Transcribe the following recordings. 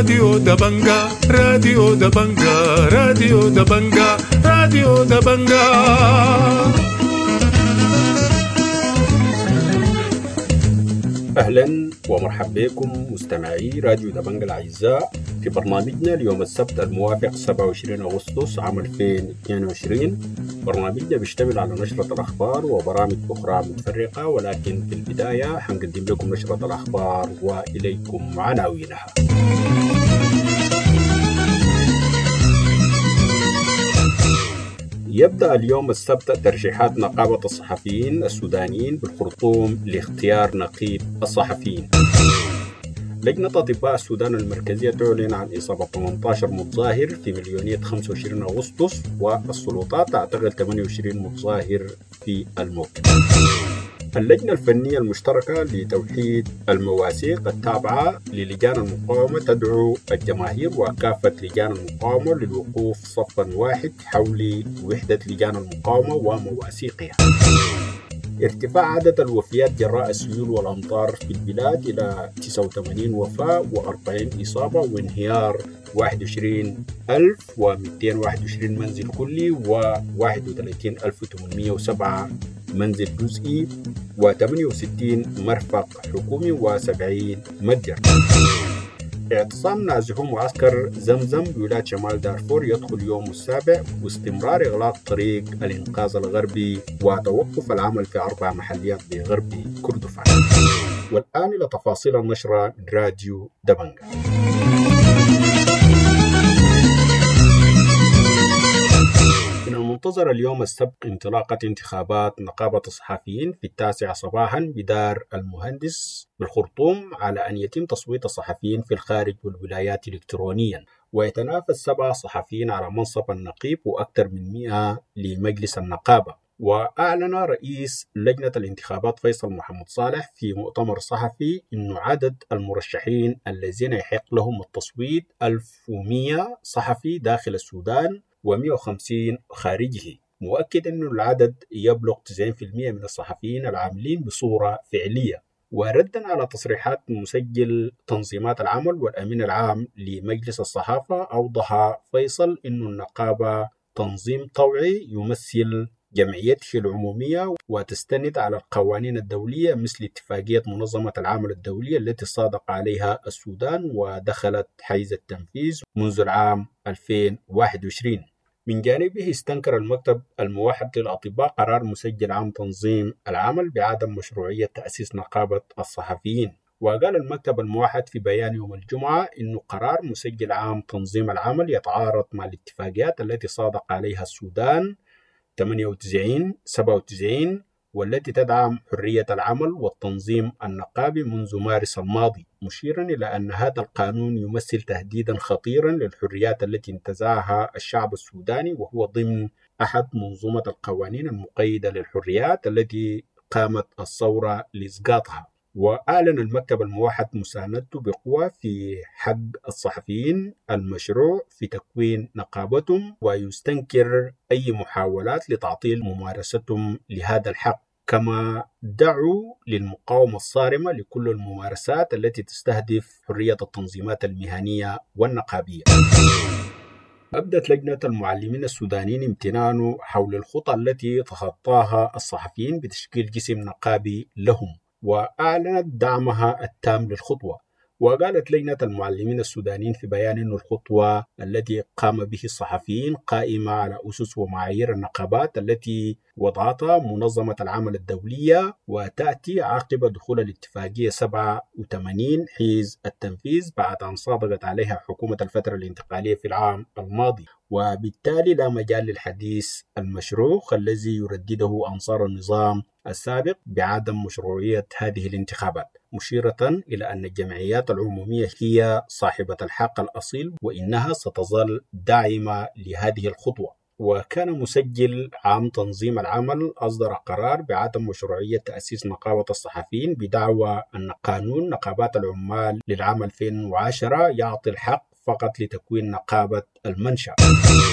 راديو دبنجا راديو دبنجا راديو دبنجا راديو دبنجا. أهلا ومرحبا بكم مستمعي راديو دبنجا الأعزاء في برنامجنا اليوم السبت الموافق 27 أغسطس عام 2022. برنامجنا بيشتمل على نشرة الأخبار وبرامج أخرى متفرقة، ولكن في البداية حنقدم لكم نشرة الأخبار وإليكم عناوينها. يبدأ اليوم السبت ترشيحات نقابة الصحفيين السودانيين بالخرطوم لاختيار نقيب الصحفيين. لجنة أطباء السودان المركزية تعلن عن إصابة 18 متظاهر في مليونية 25 أغسطس، والسلطات تعتقل 28 متظاهر في الموكب. اللجنة الفنية المشتركة لتوحيد المواثيق التابعة للجان المقاومة تدعو الجماهير وكافة لجان المقاومة للوقوف صفا واحد حول وحدة لجان المقاومة ومواثيقها. ارتفاع عدد الوفيات جراء السيول والأمطار في البلاد إلى 89 وفاة و40 إصابة، وانهيار 21221 منزل كلي و31807 منزل جزئي و68 مرفق حكومي و70 متجر. اعتصام نازحو معسكر زمزم بولاية شمال دارفور يدخل يوم السابع، واستمرار إغلاق طريق الإنقاذ الغربي وتوقف العمل في 4 محليات بغرب كردفان. والآن إلى تفاصيل النشرة من راديو دبنجا. من المنتظر اليوم السبت انطلاقة انتخابات نقابة الصحفيين في 9 صباحا بدار المهندس بالخرطوم، على أن يتم تصويت الصحفيين في الخارج والولايات إلكترونيا. ويتنافس 7 صحفيين على منصب النقيب وأكثر من 100 لمجلس النقابة. وأعلن رئيس لجنة الانتخابات فيصل محمد صالح في مؤتمر صحفي أن عدد المرشحين الذين يحق لهم التصويت 1100 صحفي داخل السودان و150 خارجه، مؤكد أن العدد يبلغ 90% من الصحفيين العاملين بصورة فعلية. وردا على تصريحات مسجل تنظيمات العمل والأمين العام لمجلس الصحافة، أوضح فيصل أن النقابة تنظيم طوعي يمثل جمعيته العمومية وتستند على القوانين الدولية مثل اتفاقية منظمة العمل الدولية التي صادق عليها السودان ودخلت حيز التنفيذ منذ العام 2021. من جانبه استنكر المكتب الموحد للأطباء قرار مسجل عام تنظيم العمل بعدم مشروعية تأسيس نقابة الصحفيين. وقال المكتب الموحد في بيان يوم الجمعة إنه قرار مسجل عام تنظيم العمل يتعارض مع الاتفاقيات التي صادق عليها السودان 98 97 والتي تدعم حرية العمل والتنظيم النقابي منذ مارس الماضي، مشيرا إلى أن هذا القانون يمثل تهديدا خطيرا للحريات التي انتزعها الشعب السوداني، وهو ضمن أحد منظومة القوانين المقيدة للحريات التي قامت الثورة لإسقاطها. وأعلن المكتب الموحد مساندته بقوة في حق الصحفيين المشروع في تكوين نقابتهم، ويستنكر أي محاولات لتعطيل ممارستهم لهذا الحق، كما دعوا للمقاومة الصارمة لكل الممارسات التي تستهدف حرية التنظيمات المهنية والنقابية. أبدت لجنة المعلمين السودانيين امتنانه حول الخطى التي تخطاها الصحفيين بتشكيل جسم نقابي لهم، وأعلنت دعمها التام للخطوة. وقالت لجنة المعلمين السودانيين في بيان أن الخطوة التي قام به الصحفيين قائمة على أسس ومعايير النقابات التي وضعتها منظمة العمل الدولية، وتأتي عقب دخول الاتفاقية 87 حيز التنفيذ بعد أن صادقت عليها حكومة الفترة الانتقالية في العام الماضي. وبالتالي لا مجال للحديث المشروخ الذي يردده أنصار النظام السابق بعدم مشروعية هذه الانتخابات، مشيرة إلى أن الجمعيات العمومية هي صاحبة الحق الأصيل وإنها ستظل داعمة لهذه الخطوة. وكان مسجل عام تنظيم العمل أصدر قرار بعدم مشروعية تأسيس نقابة الصحفيين بدعوى أن قانون نقابات العمال للعام 2010 يعطي الحق فقط لتكوين نقابة المنشأ.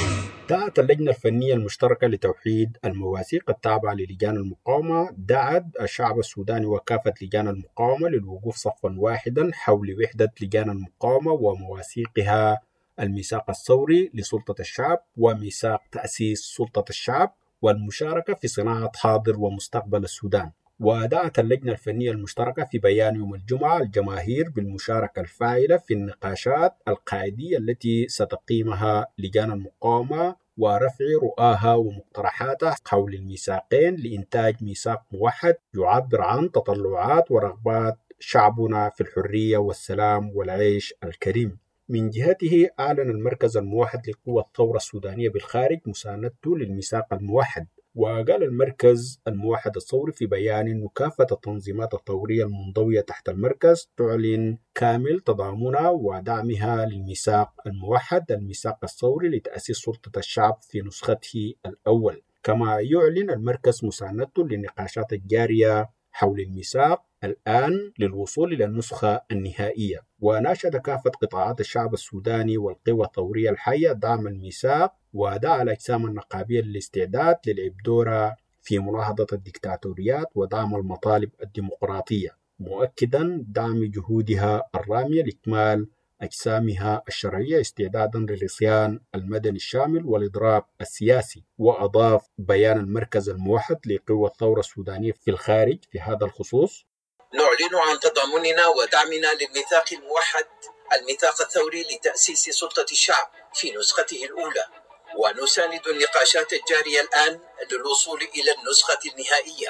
دعت اللجنة الفنية المشتركة لتوحيد المواثيق التابعة للجان المقاومة الشعب السوداني وكافة لجان المقاومة للوقوف صفا واحدا حول وحدة لجان المقاومة ومواثيقها الميثاق الثوري لسلطة الشعب وميثاق تأسيس سلطة الشعب والمشاركة في صناعة حاضر ومستقبل السودان. ودعت اللجنة الفنية المشتركة في بيان يوم الجمعة الجماهير بالمشاركة الفاعلة في النقاشات القاعدية التي ستقيمها لجان المقاومة ورفع رؤاها ومقترحاتها حول الميثاقين لإنتاج ميثاق موحد يعبر عن تطلعات ورغبات شعبنا في الحرية والسلام والعيش الكريم. من جهته أعلن المركز الموحد لقوى الثورة السودانية بالخارج مساندته للميثاق الموحد. وقال المركز الموحد الثوري في بيان أن كافة التنظيمات الثورية المنضوية تحت المركز تعلن كامل تضامنها ودعمها للميثاق الموحد الميثاق الثوري لتأسيس سلطة الشعب في نسخته الأول. كما يعلن المركز مساندته للنقاشات الجارية حول الميثاق الآن للوصول إلى النسخة النهائية. وناشد كافة قطاعات الشعب السوداني والقوى الثورية الحية دعم الميثاق ودعا الأجسام النقابية للاستعداد للعب دورها في مناهضة الدكتاتوريات ودعم المطالب الديمقراطية، مؤكدا دعم جهودها الرامية لإكمال أجسامها الشرعية استعدادا للعصيان المدني الشامل والإضراب السياسي. وأضاف بيان المركز الموحد لقوى الثورة السودانية في الخارج في هذا الخصوص: نعلن عن تضامننا ودعمنا للميثاق الموحد الميثاق الثوري لتأسيس سلطة الشعب في نسخته الأولى، ونساند النقاشات الجارية الآن للوصول إلى النسخة النهائية.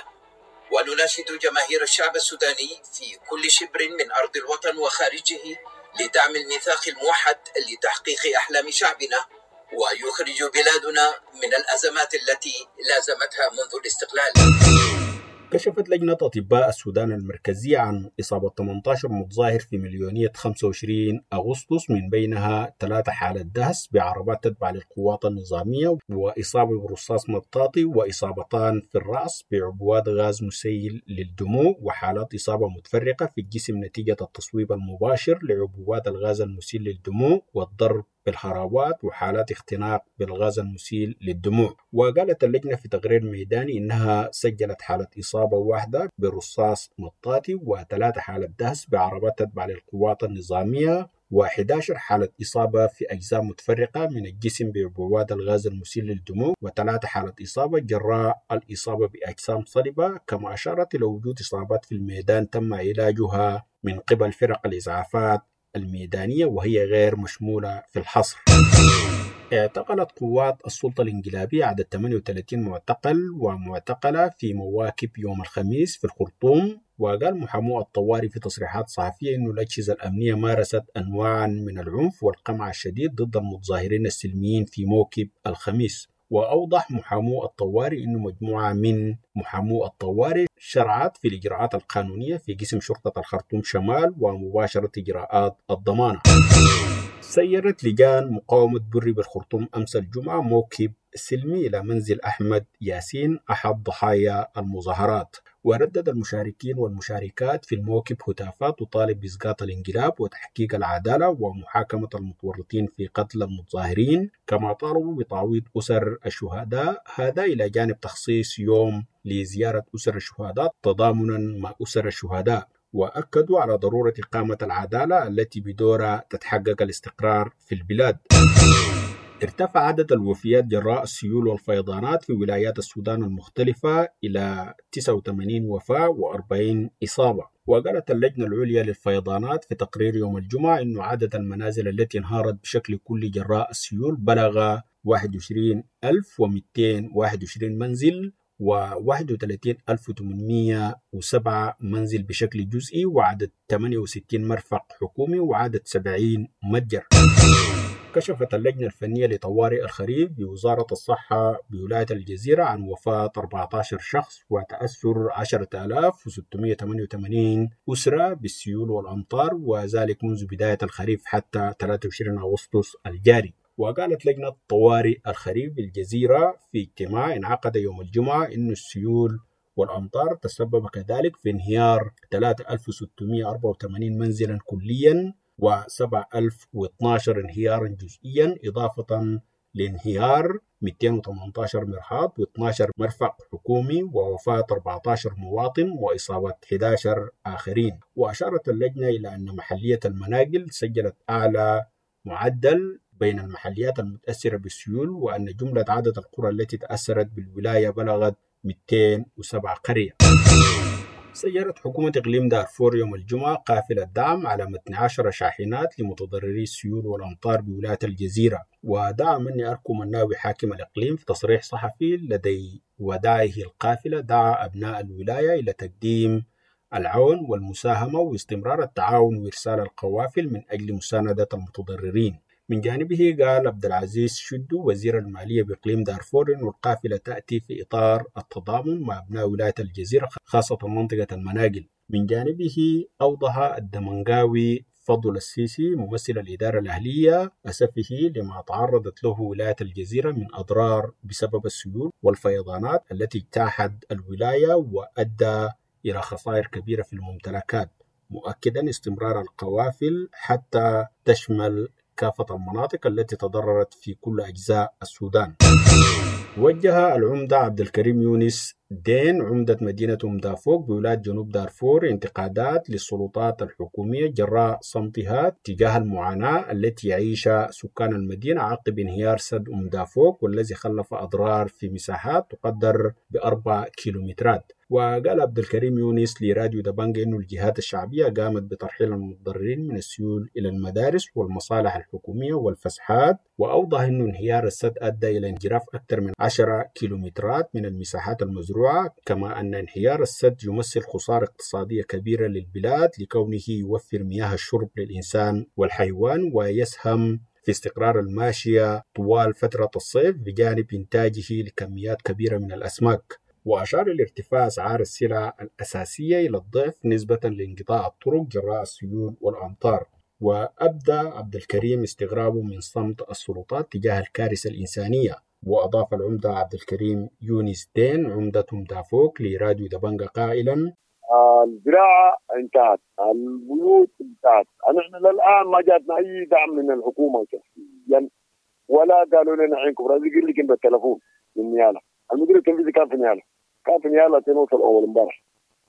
ونناشد جماهير الشعب السوداني في كل شبر من أرض الوطن وخارجه لدعم الميثاق الموحد لتحقيق أحلام شعبنا ويخرج بلادنا من الأزمات التي لازمتها منذ الاستقلال. كشفت لجنة أطباء السودان المركزية عن إصابة 18 متظاهر في مليونية 25 أغسطس، من بينها 3 حالات دهس بعربات تتبع للقوات النظامية وإصابة برصاص مطاطي وإصابتان في الرأس بعبوات غاز مسيل للدموع وحالات إصابة متفرقة في الجسم نتيجة التصويب المباشر لعبوات الغاز المسيل للدموع والضرب بالحراوات وحالات اختناق بالغاز المسيل للدموع. وقالت اللجنة في تقرير ميداني إنها سجلت حالة إصابة واحدة برصاص مطاطي و3 حالات دهس بعربات تتبع للقوات النظامية و11 حالة إصابة في أجزاء متفرقة من الجسم بعبوات الغاز المسيل للدموع و3 حالة إصابة جراء الإصابة بأجسام صلبة. كما أشارت إلى وجود إصابات في الميدان تم علاجها من قبل فرق الإسعافات الميدانية وهي غير مشمولة في الحصر. اعتقلت قوات السلطة الانقلابية عدد 38 معتقل ومعتقلة في مواكب يوم الخميس في الخرطوم. وقال محامو الطواري في تصريحات صحفية أن الأجهزة الأمنية مارست أنواعا من العنف والقمع الشديد ضد المتظاهرين السلميين في موكب الخميس. وأوضح محامو الطواري أن مجموعة من محامو الطواري شرعت في الإجراءات القانونية في قسم شرطة الخرطوم شمال ومباشرة إجراءات الضمانة. سيرت لجان مقاومة بري بالخرطوم أمس الجمعة موكب سلمي إلى منزل أحمد ياسين أحد ضحايا المظاهرات. وردد المشاركين والمشاركات في الموكب هتافات تطالب بإسقاط الانقلاب وتحقيق العدالة ومحاكمة المتورطين في قتل المتظاهرين. كما طالبوا بتعويض أسر الشهداء، هذا إلى جانب تخصيص يوم لزيارة أسر الشهداء تضامنا مع أسر الشهداء. وأكدوا على ضرورة إقامة العدالة التي بدورها تتحقق الاستقرار في البلاد. ارتفع عدد الوفيات جراء السيول والفيضانات في ولايات السودان المختلفة إلى 89 وفاة و40 إصابة. وقالت اللجنة العليا للفيضانات في تقرير يوم الجمعة أن عدد المنازل التي انهارت بشكل كلي جراء السيول بلغ 21,221 منزل و31,807 منزل بشكل جزئي، وعدد 68 مرفق حكومي، وعدد 70 متجر. كشفت اللجنة الفنية لطوارئ الخريف بوزارة الصحة بولاية الجزيرة عن وفاة 14 شخص وتأثر 10,688 أسرة بالسيول والأمطار، وذلك منذ بداية الخريف حتى 23 أغسطس الجاري. وقالت لجنة طوارئ الخريف بالجزيرة في اجتماع انعقد يوم الجمعة إن السيول والأمطار تسبب كذلك في انهيار 3,684 منزلا كليا و7,012 انهيارا جزئيا، إضافة لانهيار 218 مرحاض و12 مرفق حكومي ووفاة 14 مواطن وإصابة 11 آخرين. وأشارت اللجنة إلى أن محلية المناقل سجلت أعلى معدل بين المحليات المتأثرة بالسيول، وأن جملة عدد القرى التي تأثرت بالولاية بلغت 207 قرية. سيرت حكومة إقليم دارفور يوم الجمعة قافلة دعم على متن 10 شاحنات لمتضرري السيول والأمطار بولاية الجزيرة. ودعا مني أركو مناوي حاكم الإقليم في تصريح صحفي لدي وداعه القافلة دعا أبناء الولاية إلى تقديم العون والمساهمة واستمرار التعاون وإرسال القوافل من أجل مساندة المتضررين. من جانبه قال عبد العزيز شدو وزير المالية بإقليم دارفور إن القافلة تأتي في إطار التضامن مع أبناء ولاية الجزيرة خاصة منطقة المناقل. من جانبه أوضح الدمنقاوي فضل السيسي ممثل الإدارة الأهلية أسفه لما تعرضت له ولاية الجزيرة من أضرار بسبب السيول والفيضانات التي اجتاحت الولاية وأدى إلى خسائر كبيرة في الممتلكات، مؤكدا استمرار القوافل حتى تشمل كافة المناطق التي تضررت في كل أجزاء السودان. وجه العمدة عبد الكريم يونس دين عمدة مدينة دافوق بولاية جنوب دارفور انتقادات للسلطات الحكومية جراء صمتها تجاه المعاناة التي يعيشها سكان المدينة عقب انهيار سد دافوق والذي خلف أضرار في مساحات تقدر ب4 كيلومترات. وقال عبد الكريم يونس لراديو دبنجة إنه الجهات الشعبية قامت بترحيل المتضررين من السيول إلى المدارس والمصالح الحكومية والفسحات، وأوضح إنه انهيار السد أدى إلى انجراف أكثر من 10 كيلومترات من المساحات المزروعة، كما أن انهيار السد يمثل خسارة اقتصادية كبيرة للبلاد لكونه يوفر مياه الشرب للإنسان والحيوان ويسهم في استقرار الماشية طوال فترة الصيف بجانب إنتاجه لكميات كبيرة من الأسماك. وأشار لارتفاع أسعار السلع الأساسية إلى الضعف نسبة لانقطاع الطرق جراء السيول والأمطار. وأبدى عبد الكريم استغرابه من صمت السلطات تجاه الكارثة الإنسانية. وأضاف العمدة عبد الكريم يونس دين عمدة دافوق لراديو دبنجة قائلا: الزراعة انتهت، البيوت انتهت، نحن للآن ما جاتنا أي دعم من الحكومة شخصيا ولا قالوا لنا عينكم رازق اللي كان بالتلفون من نيالا. المدير التنفيذي كان في نيالا تنوصل أول امبارح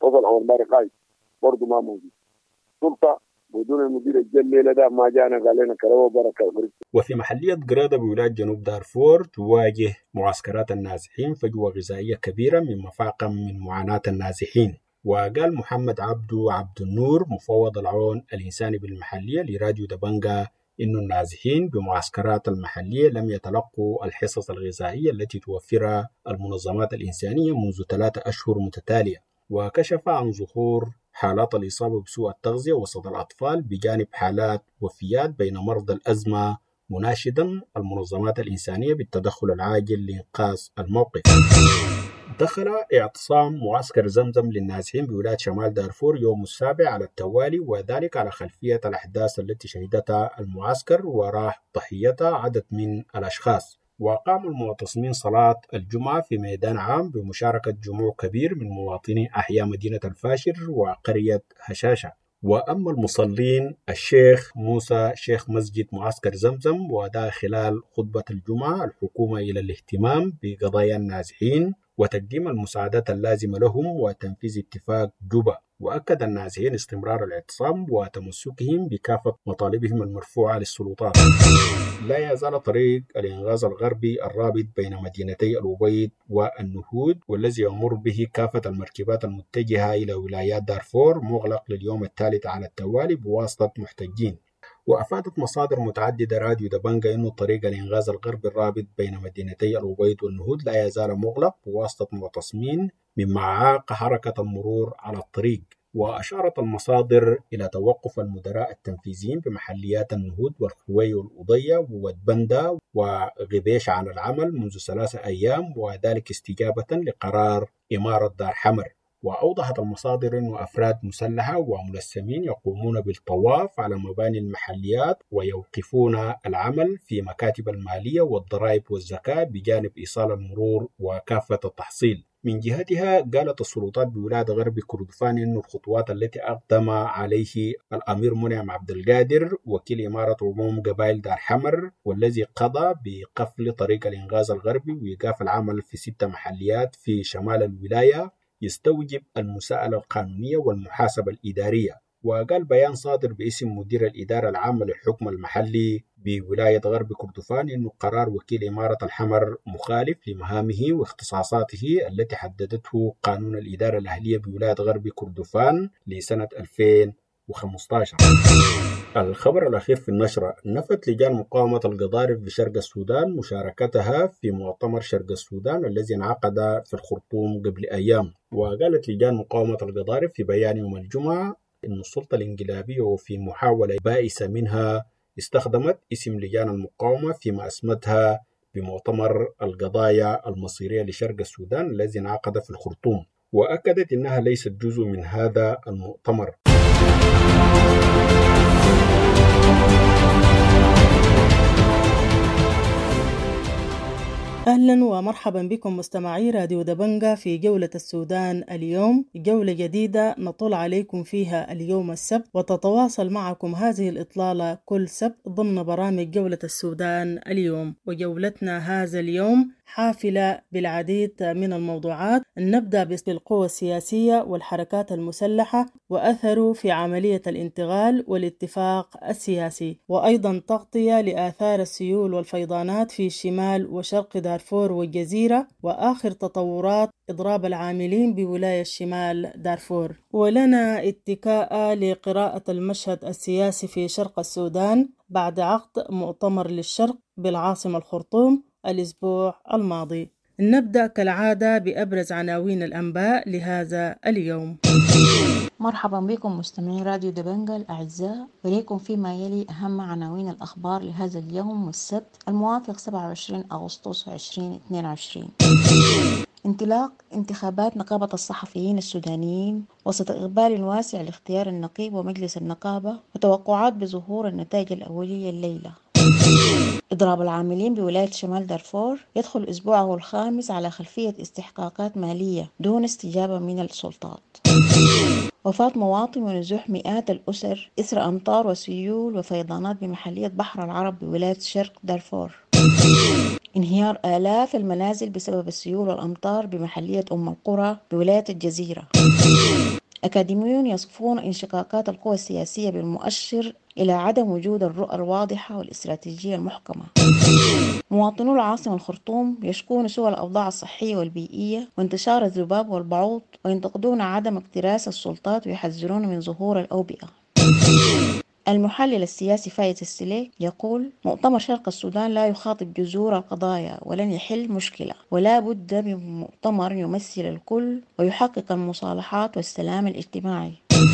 قايد برضه ما موجود. سلطة بدون المدير الجليل ده ما جانا قال لنا كروا بركة. وفي محلية قرادة بولاية جنوب دارفور تواجه معسكرات النازحين فجوة غذائية كبيرة مما فاقم من معاناة النازحين. وقال محمد عبد النور مفوض العون الإنساني بالمحلية لراديو دبنجة إن النازحين بمعسكرات المحلية لم يتلقوا الحصص الغذائية التي توفرها المنظمات الإنسانية منذ 3 أشهر متتالية. وكشف عن ظهور حالات الإصابة بسوء التغذية وسط الأطفال بجانب حالات وفيات بين مرضى الأزمة، مناشدا المنظمات الإنسانية بالتدخل العاجل لإنقاذ الموقف. دخل اعتصام معسكر زمزم للنازحين بولاية شمال دارفور يوم السابع على التوالي، وذلك على خلفية الأحداث التي شهدتها المعسكر وراح ضحيتها عدد من الأشخاص. وقام المعتصمين صلاة الجمعة في ميدان عام بمشاركة جموع كبير من مواطني أحياء مدينة الفاشر وقرية هشاشة. وأما المصلين الشيخ موسى شيخ مسجد معسكر زمزم ودعا خلال خطبة الجمعة الحكومة إلى الاهتمام بقضايا النازحين وتقديم المساعدات اللازمة لهم وتنفيذ اتفاق جوبا. وأكد النازحين استمرار الاعتصام وتمسكهم بكافة مطالبهم المرفوعة للسلطات. لا يزال طريق الإنغاز الغربي الرابط بين مدينتي الأبيض والنهود والذي يمر به كافة المركبات المتجهة إلى ولايات دارفور مغلق لليوم الثالث على التوالي بواسطة محتجين. وأفادت مصادر متعددة راديو دبنجة أن طريق الإنغاز الغربي الرابط بين مدينتي الأبيض والنهود لا يزال مغلق بواسطة معتصمين مما عاق حركة المرور على الطريق. وأشارت المصادر إلى توقف المدراء التنفيذيين بمحليات النهود والخوي والأضية وودبندا وغبيش عن العمل منذ 3 أيام، وذلك استجابة لقرار إمارة دار حمر. وأوضحت المصادر أن أفراد مسلحة وملثمين يقومون بالطواف على مباني المحليات ويوقفون العمل في مكاتب المالية والضرائب والزكاة بجانب إيصال المرور وكافة التحصيل. من جهتها قالت السلطات بولاية غرب كردفان إن الخطوات التي أقدم عليه الأمير منعم عبد القادر وكيل إمارة عموم قبائل دار حمر والذي قضى بقفل طريق الإنغاز الغربي وإيقاف العمل في 6 محليات في شمال الولاية يستوجب المساءلة القانونية والمحاسبة الإدارية. وقال بيان صادر باسم مدير الإدارة العامة للحكم المحلي بولاية غرب كردفان إنه قرار وكيل إمارة الحمر مخالف لمهامه واختصاصاته التي حددته قانون الإدارة الأهلية بولاية غرب كردفان لسنة 2015. الخبر الأخير في النشرة: نفت لجان مقاومة القضارف بشرق السودان مشاركتها في مؤتمر شرق السودان الذي انعقد في الخرطوم قبل أيام. وقالت لجان مقاومة القضارف في بيان يوم الجمعة إن السلطة الإنقلابية وفي محاولة بائسة منها استخدمت اسم لجان المقاومة فيما أسمتها بمؤتمر القضايا المصيرية لشرق السودان الذي انعقد في الخرطوم، وأكدت إنها ليست جزء من هذا المؤتمر. أهلا ومرحبا بكم مستمعي راديو دبنجة في جولة السودان اليوم، جولة جديدة نطل عليكم فيها اليوم السبت، وتتواصل معكم هذه الإطلالة كل سبت ضمن برامج جولة السودان اليوم. وجولتنا هذا اليوم حافلة بالعديد من الموضوعات. نبدأ بالقوى السياسية والحركات المسلحة وأثره في عملية الانتقال والاتفاق السياسي، وأيضا تغطية لآثار السيول والفيضانات في شمال وشرق دارفور والجزيرة، وآخر تطورات إضراب العاملين بولاية شمال دارفور. ولنا اتكاء لقراءة المشهد السياسي في شرق السودان بعد عقد مؤتمر للشرق بالعاصمة الخرطوم الأسبوع الماضي. نبدأ كالعادة بأبرز عناوين الأنباء لهذا اليوم. مرحبا بكم مستمعي راديو دبنجة الأعزاء، وليكم فيما يلي أهم عناوين الأخبار لهذا اليوم والسبت الموافق 27 أغسطس 2022. انطلاق انتخابات نقابة الصحفيين السودانيين وسط إقبال واسع لاختيار النقيب ومجلس النقابة وتوقعات بظهور النتائج الأولية الليلة. إضراب العاملين بولاية شمال دارفور يدخل أسبوعه الخامس على خلفية استحقاقات مالية دون استجابة من السلطات. وفاة مواطن ونزوح مئات الأسر إثر أمطار وسيول وفيضانات بمحلية بحر العرب بولاية شرق دارفور. انهيار آلاف المنازل بسبب السيول والأمطار بمحلية أم القرى بولاية الجزيرة. أكاديميون يصفون انشقاقات القوى السياسية بالمؤشر إلى عدم وجود الرؤى الواضحة والاستراتيجية المحكمة. مواطنو العاصمة الخرطوم يشكون سوء الأوضاع الصحية والبيئية وانتشار الذباب والبعوض، وينتقدون عدم اكتراث السلطات ويحذرون من ظهور الأوبئة. المحلل السياسي فايز السليك يقول: مؤتمر شرق السودان لا يخاطب جذور القضايا ولن يحل مشكلة، ولا بد من مؤتمر يمثل الكل ويحقق المصالحات والسلام الاجتماعي.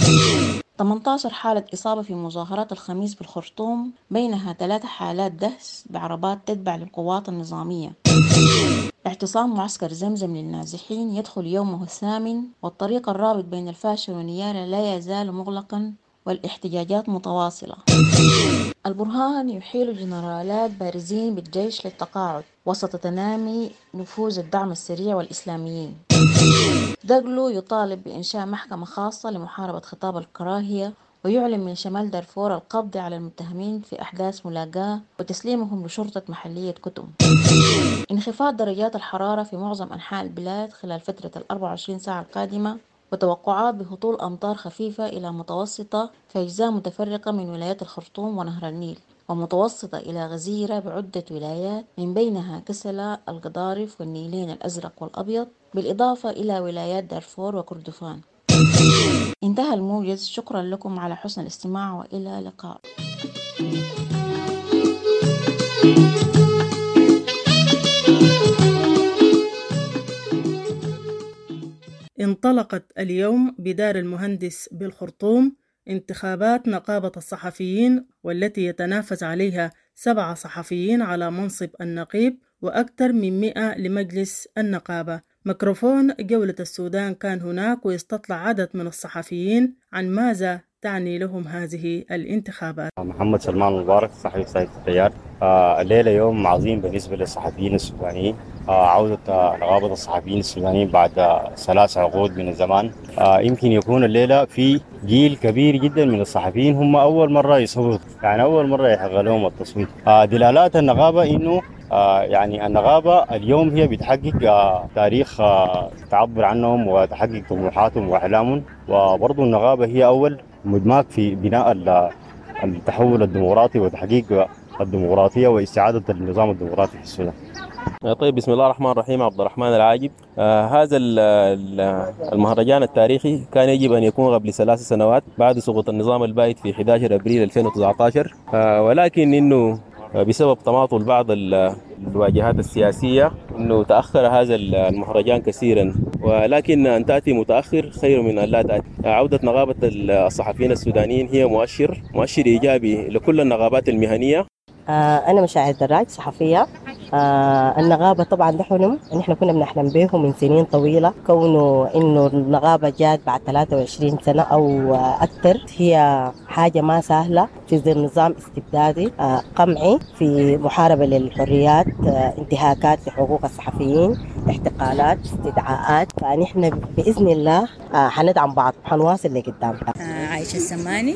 18 حالة إصابة في مظاهرات الخميس بالخرطوم، بينها 3 حالات دهس بعربات تتبع للقوات النظامية. اعتصام معسكر زمزم للنازحين يدخل يومه الثامن، والطريق الرابط بين الفاشر ونيالا لا يزال مغلقا والاحتجاجات متواصلة. البرهان يحيل جنرالات بارزين بالجيش للتقاعد وسط تنامي نفوذ الدعم السريع والإسلاميين. دقلو يطالب بإنشاء محكمة خاصة لمحاربة خطاب الكراهية، ويعلن من شمال دارفور القبض على المتهمين في أحداث ملاقاة وتسليمهم لشرطة محلية كتم. انخفاض درجات الحرارة في معظم أنحاء البلاد خلال فترة 24 ساعة القادمة، وتوقعات بهطول أمطار خفيفة إلى متوسطة في أجزاء متفرقة من ولايات الخرطوم ونهر النيل، ومتوسطة إلى غزيرة بعدة ولايات من بينها كسلا، القضارف والنيلين الأزرق والأبيض، بالإضافة إلى ولايات دارفور وكردفان. انتهى الموجز، شكرا لكم على حسن الاستماع وإلى اللقاء. انطلقت اليوم بدار المهندس بالخرطوم انتخابات نقابة الصحفيين، والتي يتنافس عليها 7 صحفيين على منصب النقيب وأكثر من 100 لمجلس النقابة. ميكروفون جولة السودان كان هناك ويستطلع عدد من الصحفيين عن ماذا تعني لهم هذه الانتخابات. محمد سلمان مبارك صحفي سيد التيار. الليلة يوم عظيم بالنسبة للصحفيين السودانيين. عودة نقابة الصحفيين السودانيين بعد 3 عقود من الزمان. يمكن يكون الليلة في جيل كبير جدا من الصحفيين هم أول مرة يصوتوا، يعني أول مرة يحق لهم التصويت. دلالات النقابة إنه يعني النقابة اليوم هي بتحقق تاريخ تعبر عنهم وتحقق طموحاتهم وأحلامهم، وبرضو النقابة هي أول مدماج في بناء التحول الديمقراطي وتحقيق الديمقراطية واستعادة النظام الديمقراطي في السودان. طيب، بسم الله الرحمن الرحيم. عبد الرحمن العاجب. هذا المهرجان التاريخي كان يجب أن يكون قبل 3 سنوات بعد سقوط النظام البائد في 11 أبريل 2019، ولكن إنه بسبب تماطل بعض الواجهات السياسية إنه تأخر هذا المهرجان كثيرا، ولكن أن تأتي متأخر خير من أن لا تأتي. عودة نقابة الصحفيين السودانيين هي مؤشر إيجابي لكل النقابات المهنية. أنا مشاعر دراج صحفية. النقابة طبعا ده حلم نحن كنا بنحلم به من سنين طويلة، كونه إنه النقابة جات بعد 23 سنة أو أكثر هي حاجة ما سهلة في ظل نظام استبدادي قمعي في محاربة للحريات، انتهاكات لحقوق الصحفيين، احتقالات، استدعاءات. فنحن بإذن الله حندعم بعض، حنواصل لقدام. عايشة السماني،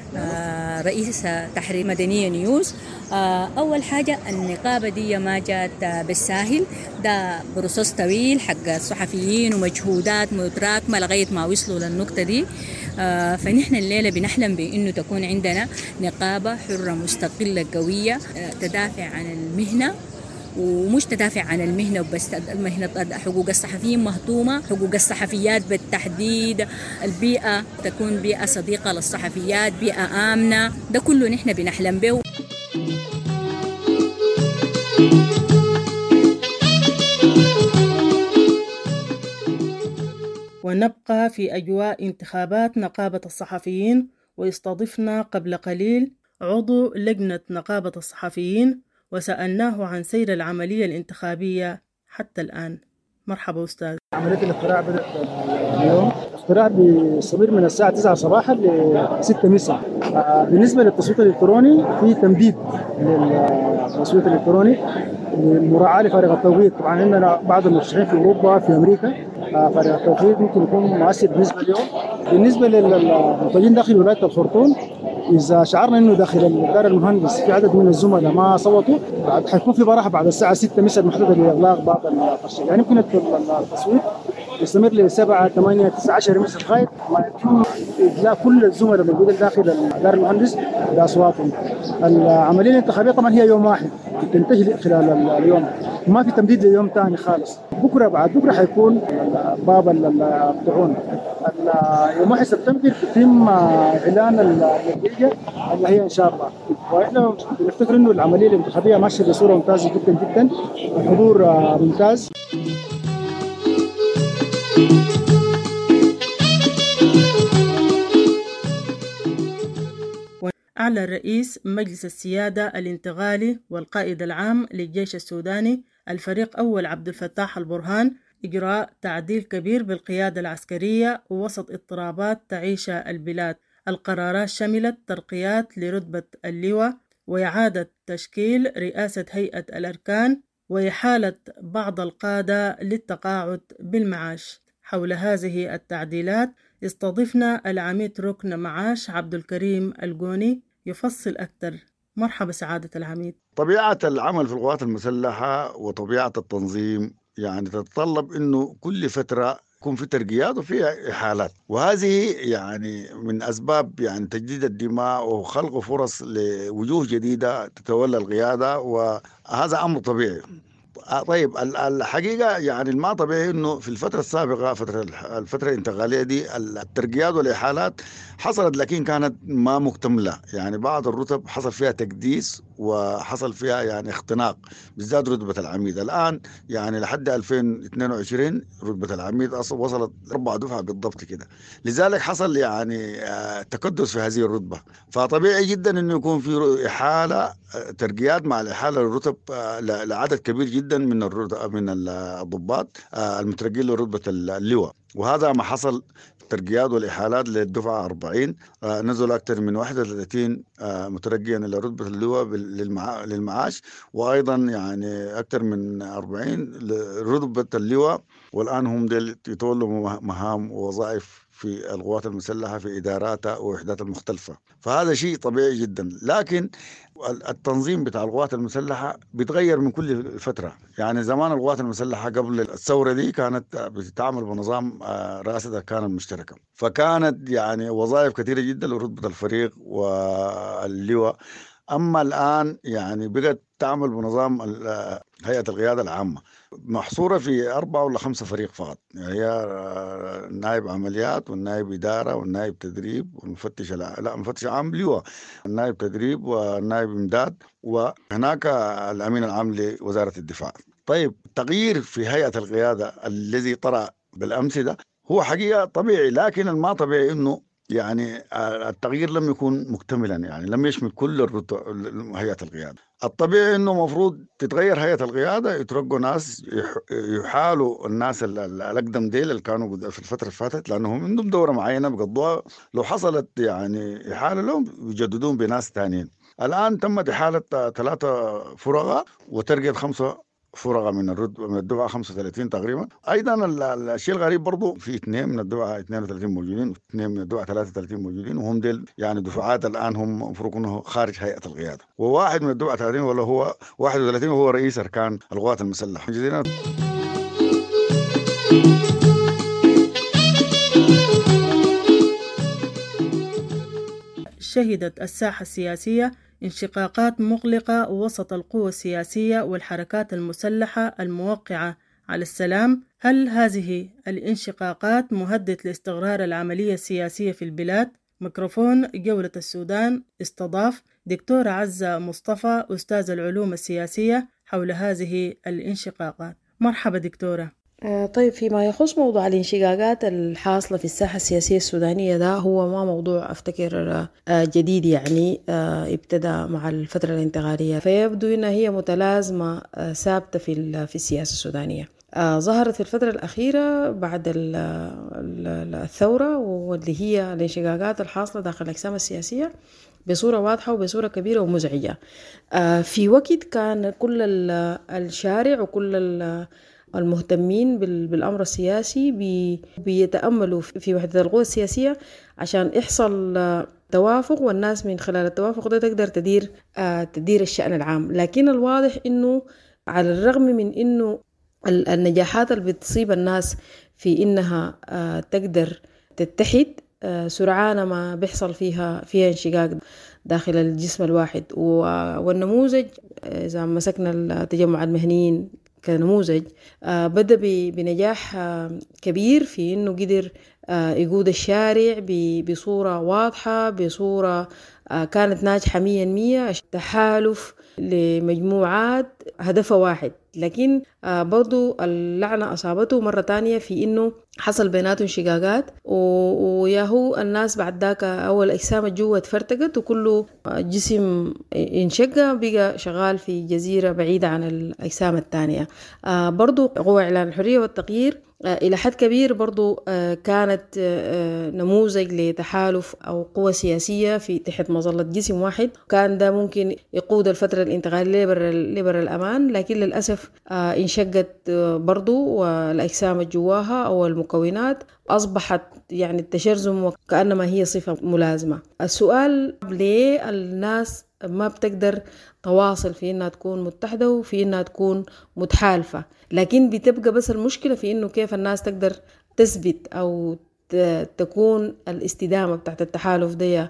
رئيس تحرير مدنية نيوز. أول حاجة النقابة دي ما جات بالساهل، ده بروسس طويل حق الصحفيين ومجهودات متراكمة لغاية ما وصلوا للنقطة دي. فنحن الليلة بنحلم بأنه تكون عندنا نقابة حرة مستقلة قوية تدافع عن المهنة، ومش تدافع عن المهنة بس، حقوق الصحفيين مهضومة، حقوق الصحفيات بالتحديد، البيئة تكون بيئة صديقة للصحفيات، بيئة آمنة، ده كله نحن بنحلم به. ونبقى في أجواء انتخابات نقابة الصحفيين، واستضفنا قبل قليل عضو لجنة نقابة الصحفيين وسألناه عن سير العملية الانتخابية حتى الآن. مرحبا أستاذ. عملية الاقتراع بدأت اليوم. الاقتراع بيستمر من الساعة 9 صباحا ل 6 مساء. بالنسبة للتصويت الإلكتروني في تمديد للتصويت الإلكتروني للمراعاة لفارغ التوقيت. طبعا عندنا بعض المرشحين في أوروبا في أمريكا فارغ التوقيت ممكن يكون مؤثر بالنسبة اليوم. بالنسبة للمنتجين داخل ولاية الخرطوم، إذا شعرنا إنه داخل دار المهندس في عدد من الزملاء ما صوتوا، بعد حيكون في براحة بعد الساعة 6 مساء محددة لإغلاق بعض الترشيح. يعني ممكن التصويت يستمر ل 7 8 9 10 مساء لغاية ما يتم إغلاق كل الزملاء الموجودين داخل دار المهندس بأصواتهم. العملية الانتخابية طبعا هي يوم واحد تنتهي خلال اليوم، ما في تمديد ليوم ثاني خالص. بكرة بعد بكرة حيكون باب الطعون. يوم 1 سبتمبر يتم إعلان النتيجة اللي هي إن شاء الله. وإحنا بنفتكر إنه العملية الانتخابية ماشية بصورة ممتازة جدا جدا، الحضور ممتاز. أعلن رئيس مجلس السيادة الانتقالي والقائد العام للجيش السوداني الفريق أول عبد الفتاح البرهان إجراء تعديل كبير بالقيادة العسكرية وسط اضطرابات تعيشها البلاد. القرارات شملت ترقيات لرتبة اللواء وإعادة تشكيل رئاسة هيئة الأركان وإحالة بعض القادة للتقاعد بالمعاش. حول هذه التعديلات استضفنا العميد ركن معاش عبد الكريم الجوني يفصل أكثر. مرحبا سعادة العميد. طبيعة العمل في القوات المسلحة وطبيعة التنظيم يعني تتطلب إنه كل فترة يكون في ترقيات وفيها إحالات، وهذه يعني من أسباب يعني تجديد الدماء وخلق فرص لوجوه جديدة تتولى القيادة، وهذا أمر طبيعي. طيب الحقيقة يعني ما طبيعي إنه في الفترة السابقة الفترة الانتقالية دي الترقيات والإحالات حصلت لكن كانت ما مكتملة، يعني بعض الرتب حصل فيها تكديس وحصل فيها يعني اختناق، بالذات رتبة العميد. الآن يعني لحد 2022 رتبة العميد وصلت 4 دفعة بالضبط كده. لذلك حصل يعني تكدس في هذه الرتبة. فطبيعي جدا انه يكون في إحالة ترقيات مع الإحالة للرتب لعدد كبير جدا من الضباط المترقين لرتبة اللواء. وهذا ما حصل، الترقيات والإحالات للدفعة 40 نزلوا أكثر من 31 مترقيا إلى رتبة اللواء للمعاش، وأيضا يعني أكثر من 40 لرتبة اللواء، والآن هم يتولوا مهام ووظائف في القوات المسلحة في إداراتها ووحداتها المختلفة. فهذا شيء طبيعي جدا. لكن التنظيم بتاع القوات المسلحة بيتغير من كل فترة. يعني زمان القوات المسلحة قبل الثورة دي كانت بتتعامل بنظام رئاسة كانت مشتركة، فكانت يعني وظائف كثيرة جدا لرتبة الفريق واللواء. أما الآن يعني بقت تعمل بنظام هيئة القيادة العامة، محصورة في 4 ولا 5 فريق فقط. يعني هي نائب عمليات والنائب إدارة والنائب تدريب والمفتش مفتش عام لواء، النائب تدريب والنائب إمداد، وهناك الأمين العام لوزارة الدفاع. طيب التغيير في هيئة القيادة الذي طرأ بالأمس ده هو حقيقة طبيعي، لكن الما طبيعي إنه يعني التغيير لم يكون مكتملا، يعني لم يشمل كل هيئة القيادة. الطبيعي انه مفروض تتغير هيئة القيادة، يترقوا ناس يحالوا الناس الاقدم ديل اللي كانوا في الفترة اللي فاتت، لانهم عندهم دورة معينة بقضوها، لو حصلت يعني إحالة لهم يجددون بناس ثانيين. الآن تمت إحالة 3 فرقاء وترقية 5 فرقة من الدفعة 35 تقريبا. أيضا الشيء الغريب برضو في 2 من الدفعة 32 موجودين، و2 من الدفعة 33 موجودين، وهم ديل يعني دفعات الآن هم المفروض يكونوا خارج هيئة القيادة. وواحد من الدفعة 30 ولا هو 31 وهو رئيس أركان القوات المسلحة. شهدت الساحة السياسية انشقاقات مغلقة وسط القوى السياسية والحركات المسلحة الموقعة على السلام. هل هذه الانشقاقات مهدد لاستقرار العملية السياسية في البلاد؟ ميكروفون جولة السودان استضاف دكتورة عزة مصطفى أستاذ العلوم السياسية حول هذه الانشقاقات. مرحبا دكتورة. طيب، فيما يخص موضوع الانشقاقات الحاصلة في الساحة السياسية السودانية ده هو ما موضوع أفتكر جديد، يعني ابتدى مع الفترة الانتقالية، فيبدو أنها هي متلازمة ثابتة في السياسة السودانية. ظهرت في الفترة الأخيرة بعد الثورة، واللي هي الانشقاقات الحاصلة داخل الأجسام السياسية بصورة واضحة وبصورة كبيرة ومزعجة. في وقت كان كل الشارع وكل المهتمين بالأمر السياسي بيتأملوا في وحدة القوى السياسية عشان يحصل توافق، والناس من خلال التوافق ده تقدر تدير الشأن العام. لكن الواضح إنه على الرغم من إنه النجاحات اللي بتصيب الناس في إنها تقدر تتحد سرعان ما بيحصل فيها انشقاق داخل الجسم الواحد. والنموذج إذا مسكنا التجمع المهنيين كنموذج بدأ بنجاح كبير في إنه قدر يقود الشارع بصورة واضحة، بصورة كانت ناجحة 100%، تحالف لمجموعات هدفها واحد. لكن برضو اللعنة أصابته مرة تانية في إنه حصل بيناتهم انشقاقات، وياهو الناس بعد ذاك أول أجسام الجوة اتفرتقت وكله جسم انشق بقى شغال في جزيرة بعيدة عن الأجسام التانية. برضو قوى إعلان الحرية والتغيير إلى حد كبير برضو كانت نموذج لتحالف أو قوة سياسية في تحت مظلة جسم واحد، كان ده ممكن يقود الفترة الانتقالية لبر الأمان. لكن للأسف انشقت برضو، والأجسام الجواها أو المكونات أصبحت يعني التشرذم وكأنما هي صفة ملازمة. السؤال ليه الناس ما بتقدر تواصل في إنها تكون متحدة وفي إنها تكون متحالفة، لكن بتبقى بس المشكلة في إنه كيف الناس تقدر تثبت أو تكون الاستدامة بتاعت التحالف دي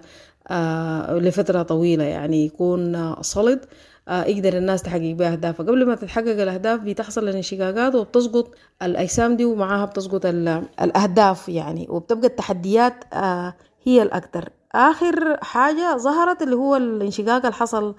لفترة طويلة، يعني يكون صلد يقدر الناس تحقق بها أهدافها. قبل ما تتحقق الأهداف بتحصل الانشقاقات وبتسقط الأجسام دي، ومعها بتسقط الأهداف يعني، وبتبقى التحديات هي الأكثر. آخر حاجة ظهرت اللي هو الانشقاق اللي حصل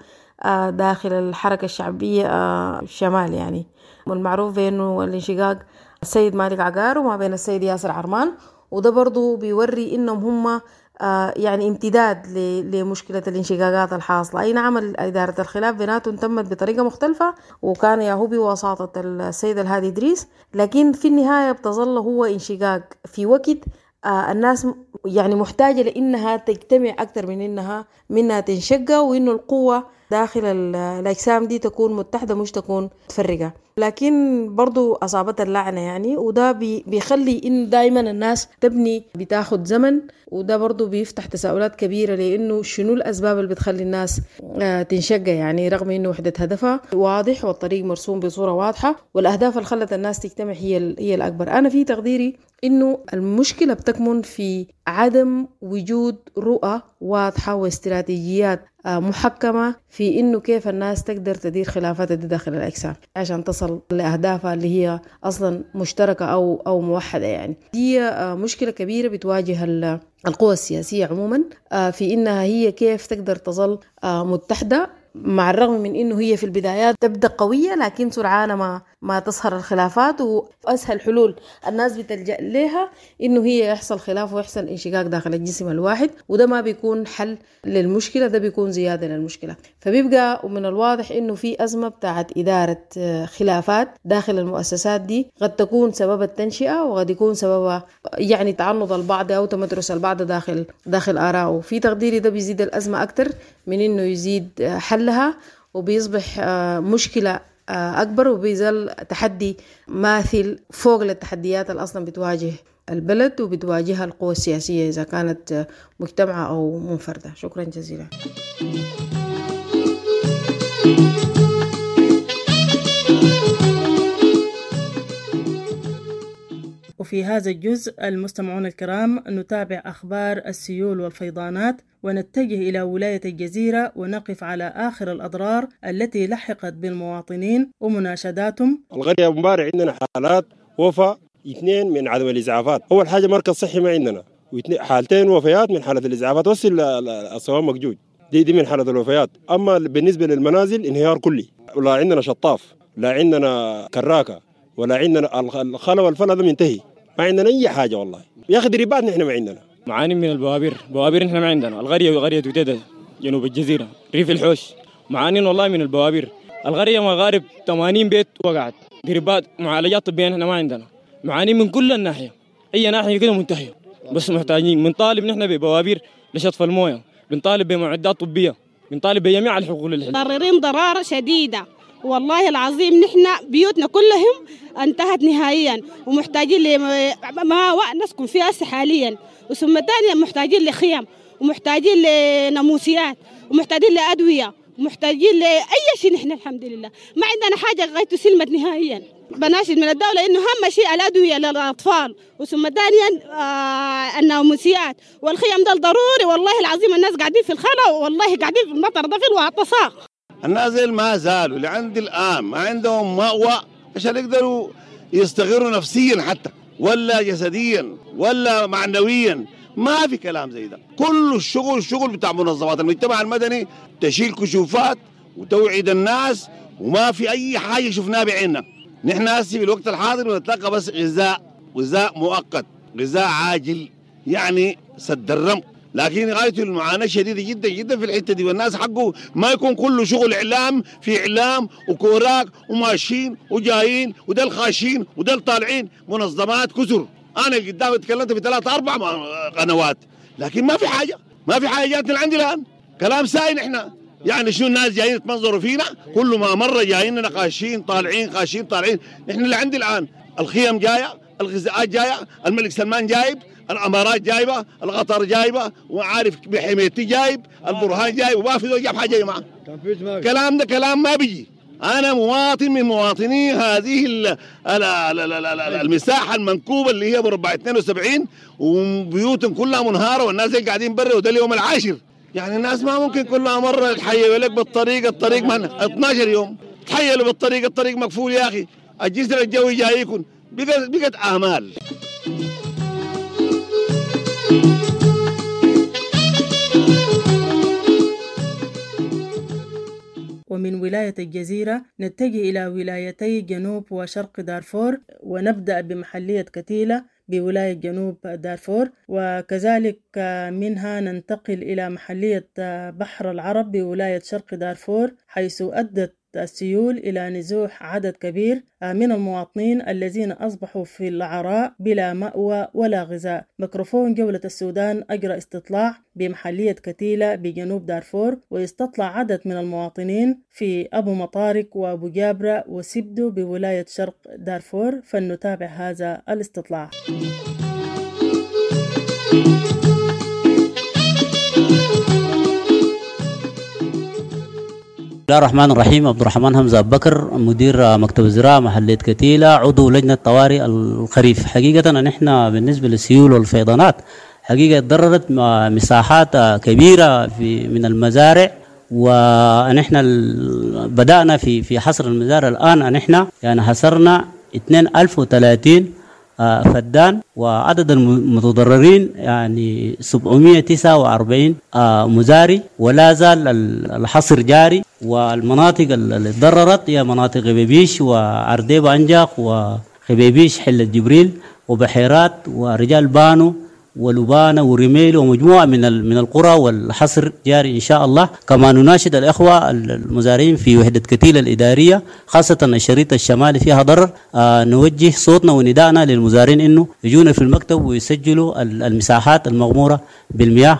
داخل الحركة الشعبية الشمال، يعني والمعروف بأنه الانشقاق السيد مالك عقار وما بين السيد ياسر عرمان، وده برضو بيوري إنهم هم يعني امتداد لمشكلة الانشقاقات الحاصلة. أي نعم إدارة الخلاف بيناتهم تمت بطريقة مختلفة وكان ياهو بوساطة السيد الهادي إدريس، لكن في النهاية بتظل هو انشقاق في وقت الناس يعني محتاجة لإنها تجتمع أكثر من إنها تنشق، وإنه القوة داخل الأجسام دي تكون متحدة مش تكون متفرقة. لكن برضو أصابت اللعنة يعني، وده بيخلي إنه دايما الناس تبني بتاخد زمن، وده برضو بيفتح تساؤلات كبيرة لأنه شنو الأسباب اللي بتخلي الناس تنشق، يعني رغم إنه وحدة هدفها واضح والطريق مرسوم بصورة واضحة والأهداف اللي خلت الناس تجتمع هي الأكبر. أنا في تقديري إنه المشكلة بتكمن في عدم وجود رؤى واضحة واستراتيجيات محكمة في إنه كيف الناس تقدر تدير خلافات دي داخل الأجسام عشان تصل لأهدافها اللي هي أصلا مشتركة أو موحدة. يعني دي مشكلة كبيرة بتواجه القوى السياسية عموما في إنها هي كيف تقدر تظل متحدة، مع الرغم من إنه هي في البدايات تبدأ قوية لكن سرعان ما تظهر الخلافات، وأسهل حلول الناس بتلجأ لها إنه هي يحصل خلاف ويحصل انشقاق داخل الجسم الواحد، وده ما بيكون حل للمشكلة، ده بيكون زيادة للمشكلة. فبيبقى من الواضح إنه في أزمة بتاعت إدارة خلافات داخل المؤسسات دي، قد تكون سبب التنشئة وقد يكون سبب يعني تعنض البعض أو تمترس البعض داخل آراءه. في تقديري ده بيزيد الأزمة أكتر من إنه يزيد حلها، وبيصبح مشكلة أكبر وبيزال تحدي ماثل فوق للتحديات اللي أصلا بتواجه البلد وبتواجهها القوى السياسية إذا كانت مجتمعة أو منفردة. شكرا جزيلا. وفي هذا الجزء المستمعون الكرام نتابع أخبار السيول والفيضانات، ونتجه إلى ولاية الجزيرة ونقف على آخر الأضرار التي لحقت بالمواطنين ومناشداتهم. القرية مبارع عندنا حالات وفاة 2 من عدم الإسعافات. أول حاجة مركز صحي ما عندنا، حالتين وفيات من حالة الإسعافات، بس الصوام مقجوج دي من حالة الوفيات. أما بالنسبة للمنازل انهيار كلي، ولا عندنا شطاف، لا عندنا كراكة، ولا عندنا الخلا والفلا ده منتهي، ما عندنا أي حاجة والله يا أخي. دريبات نحن ما عندنا، معاني من بوابير نحن ما عندنا. القرية قرية وتيدة جنوب الجزيرة ريف الحوش، معاني والله من البوابير. القرية مغارب 80 بيت وقعت، دريبات معالجات طبية نحن ما عندنا، معاني من كل الناحية، أي ناحية كده منتهية. بس محتاجين بنطالب نحن ببوابير لشطف المويه، بنطالب بمعدات طبية، بنطالب بجميع الحقوق ضررين ضرارة شديدة والله العظيم. نحن بيوتنا كلهم انتهت نهائيا ومحتاجين ما نسكن فيها حاليا، وثم ثانيا محتاجين لخيم ومحتاجين لناموسيات ومحتاجين لأدوية ومحتاجين لأي شيء. نحن الحمد لله ما عندنا حاجة غاية سلمت نهائيا. بناشد من الدولة إنه أهم شيء الأدوية للأطفال، وثم ثانيا الناموسيات والخيم ده ضروري. والله العظيم الناس قاعدين في الخلا، والله قاعدين في المطر ده في الوعطساء. النازل ما زالوا لعند الآن ما عندهم مأوى عشان يقدروا يستغيروا نفسيا حتى ولا جسديا ولا معنويا. ما في كلام زي ده، كل الشغل بتاع منظمات المجتمع المدني تشيل كشوفات وتوعد الناس، وما في أي حاجة شفناها بعيننا. نحن هسه في الوقت الحاضر بنتلقى بس غذاء مؤقت، غذاء عاجل يعني سد الرمق، لكن غايته المعاناة شديدة جدا جدا في الحتة دي. والناس حقه ما يكون كله شغل إعلام في إعلام وكوراك وماشيين وجايين ودل خاشين ودل طالعين منظمات كسر. أنا قدام تكلمت في 3-4 قنوات، لكن ما في حاجة جاتنا عندي الآن. كلام ساين إحنا يعني شو الناس جايين يتمنظروا فينا، كل ما مرة جايين نقاشين طالعين خاشين طالعين. إحنا اللي عندي الآن الخيم جاية، الغذاءات جاية، الملك سلمان جايب، الامارات جايبه، القطر جايبه، وعارف بحميتي جايب، البرهان جايب، وما في جاب حاجه يا جماعه. كلام ده كلام ما بيجي. انا مواطن من مواطني هذه المساحه المنكوبه اللي هي مربع 72، وبيوتهم كلها منهاره والناس قاعدين برا، وده اليوم العاشر. يعني الناس ما ممكن كلها مره تحيلوا لك الطريق ما 12 يوم تحيلوا الطريق مقفول يا اخي. الجسر الجوي جايكم بقت آمال. ومن ولاية الجزيرة نتجه إلى ولايتي جنوب وشرق دارفور، ونبدأ بمحلية كتيلة بولاية جنوب دارفور، وكذلك منها ننتقل إلى محلية بحر العرب بولاية شرق دارفور، حيث أدت السيول إلى نزوح عدد كبير من المواطنين الذين أصبحوا في العراء بلا مأوى ولا غذاء. ميكروفون جولة السودان أجرى استطلاع بمحلية كتيلة بجنوب دارفور، واستطلع عدد من المواطنين في أبو مطارق وأبو جابرة وسبدو بولاية شرق دارفور، فلنتابع هذا الاستطلاع. بسم الله الرحمن الرحيم. عبد الرحمن حمزة أبو بكر، مدير مكتب الزراعة محلية كتيلة، عضو لجنة طوارئ الخريف. حقيقة نحن بالنسبة للسيول والفيضانات حقيقة تضررت مساحات كبيرة من المزارع، ونحن بدأنا في حصر المزارع. الآن نحن يعني حصرنا 2030 فدان، وعدد المتضررين يعني 749 مزاري، ولا زال الحصر جاري. والمناطق اللي تضررت هي مناطق غبيبيش وعرديبة أنجاق وخبيبيش حلة جبريل وبحيرات ورجال بانو ولبانة ورميل ومجموعة من القرى، والحصر جاري إن شاء الله. كما نناشد الإخوة المزارعين في وحدة كتيلة الإدارية خاصة الشريط الشمالي فيها ضرر، نوجه صوتنا ونداءنا للمزارعين إنه يجونا في المكتب ويسجلوا المساحات المغمورة بالمياه.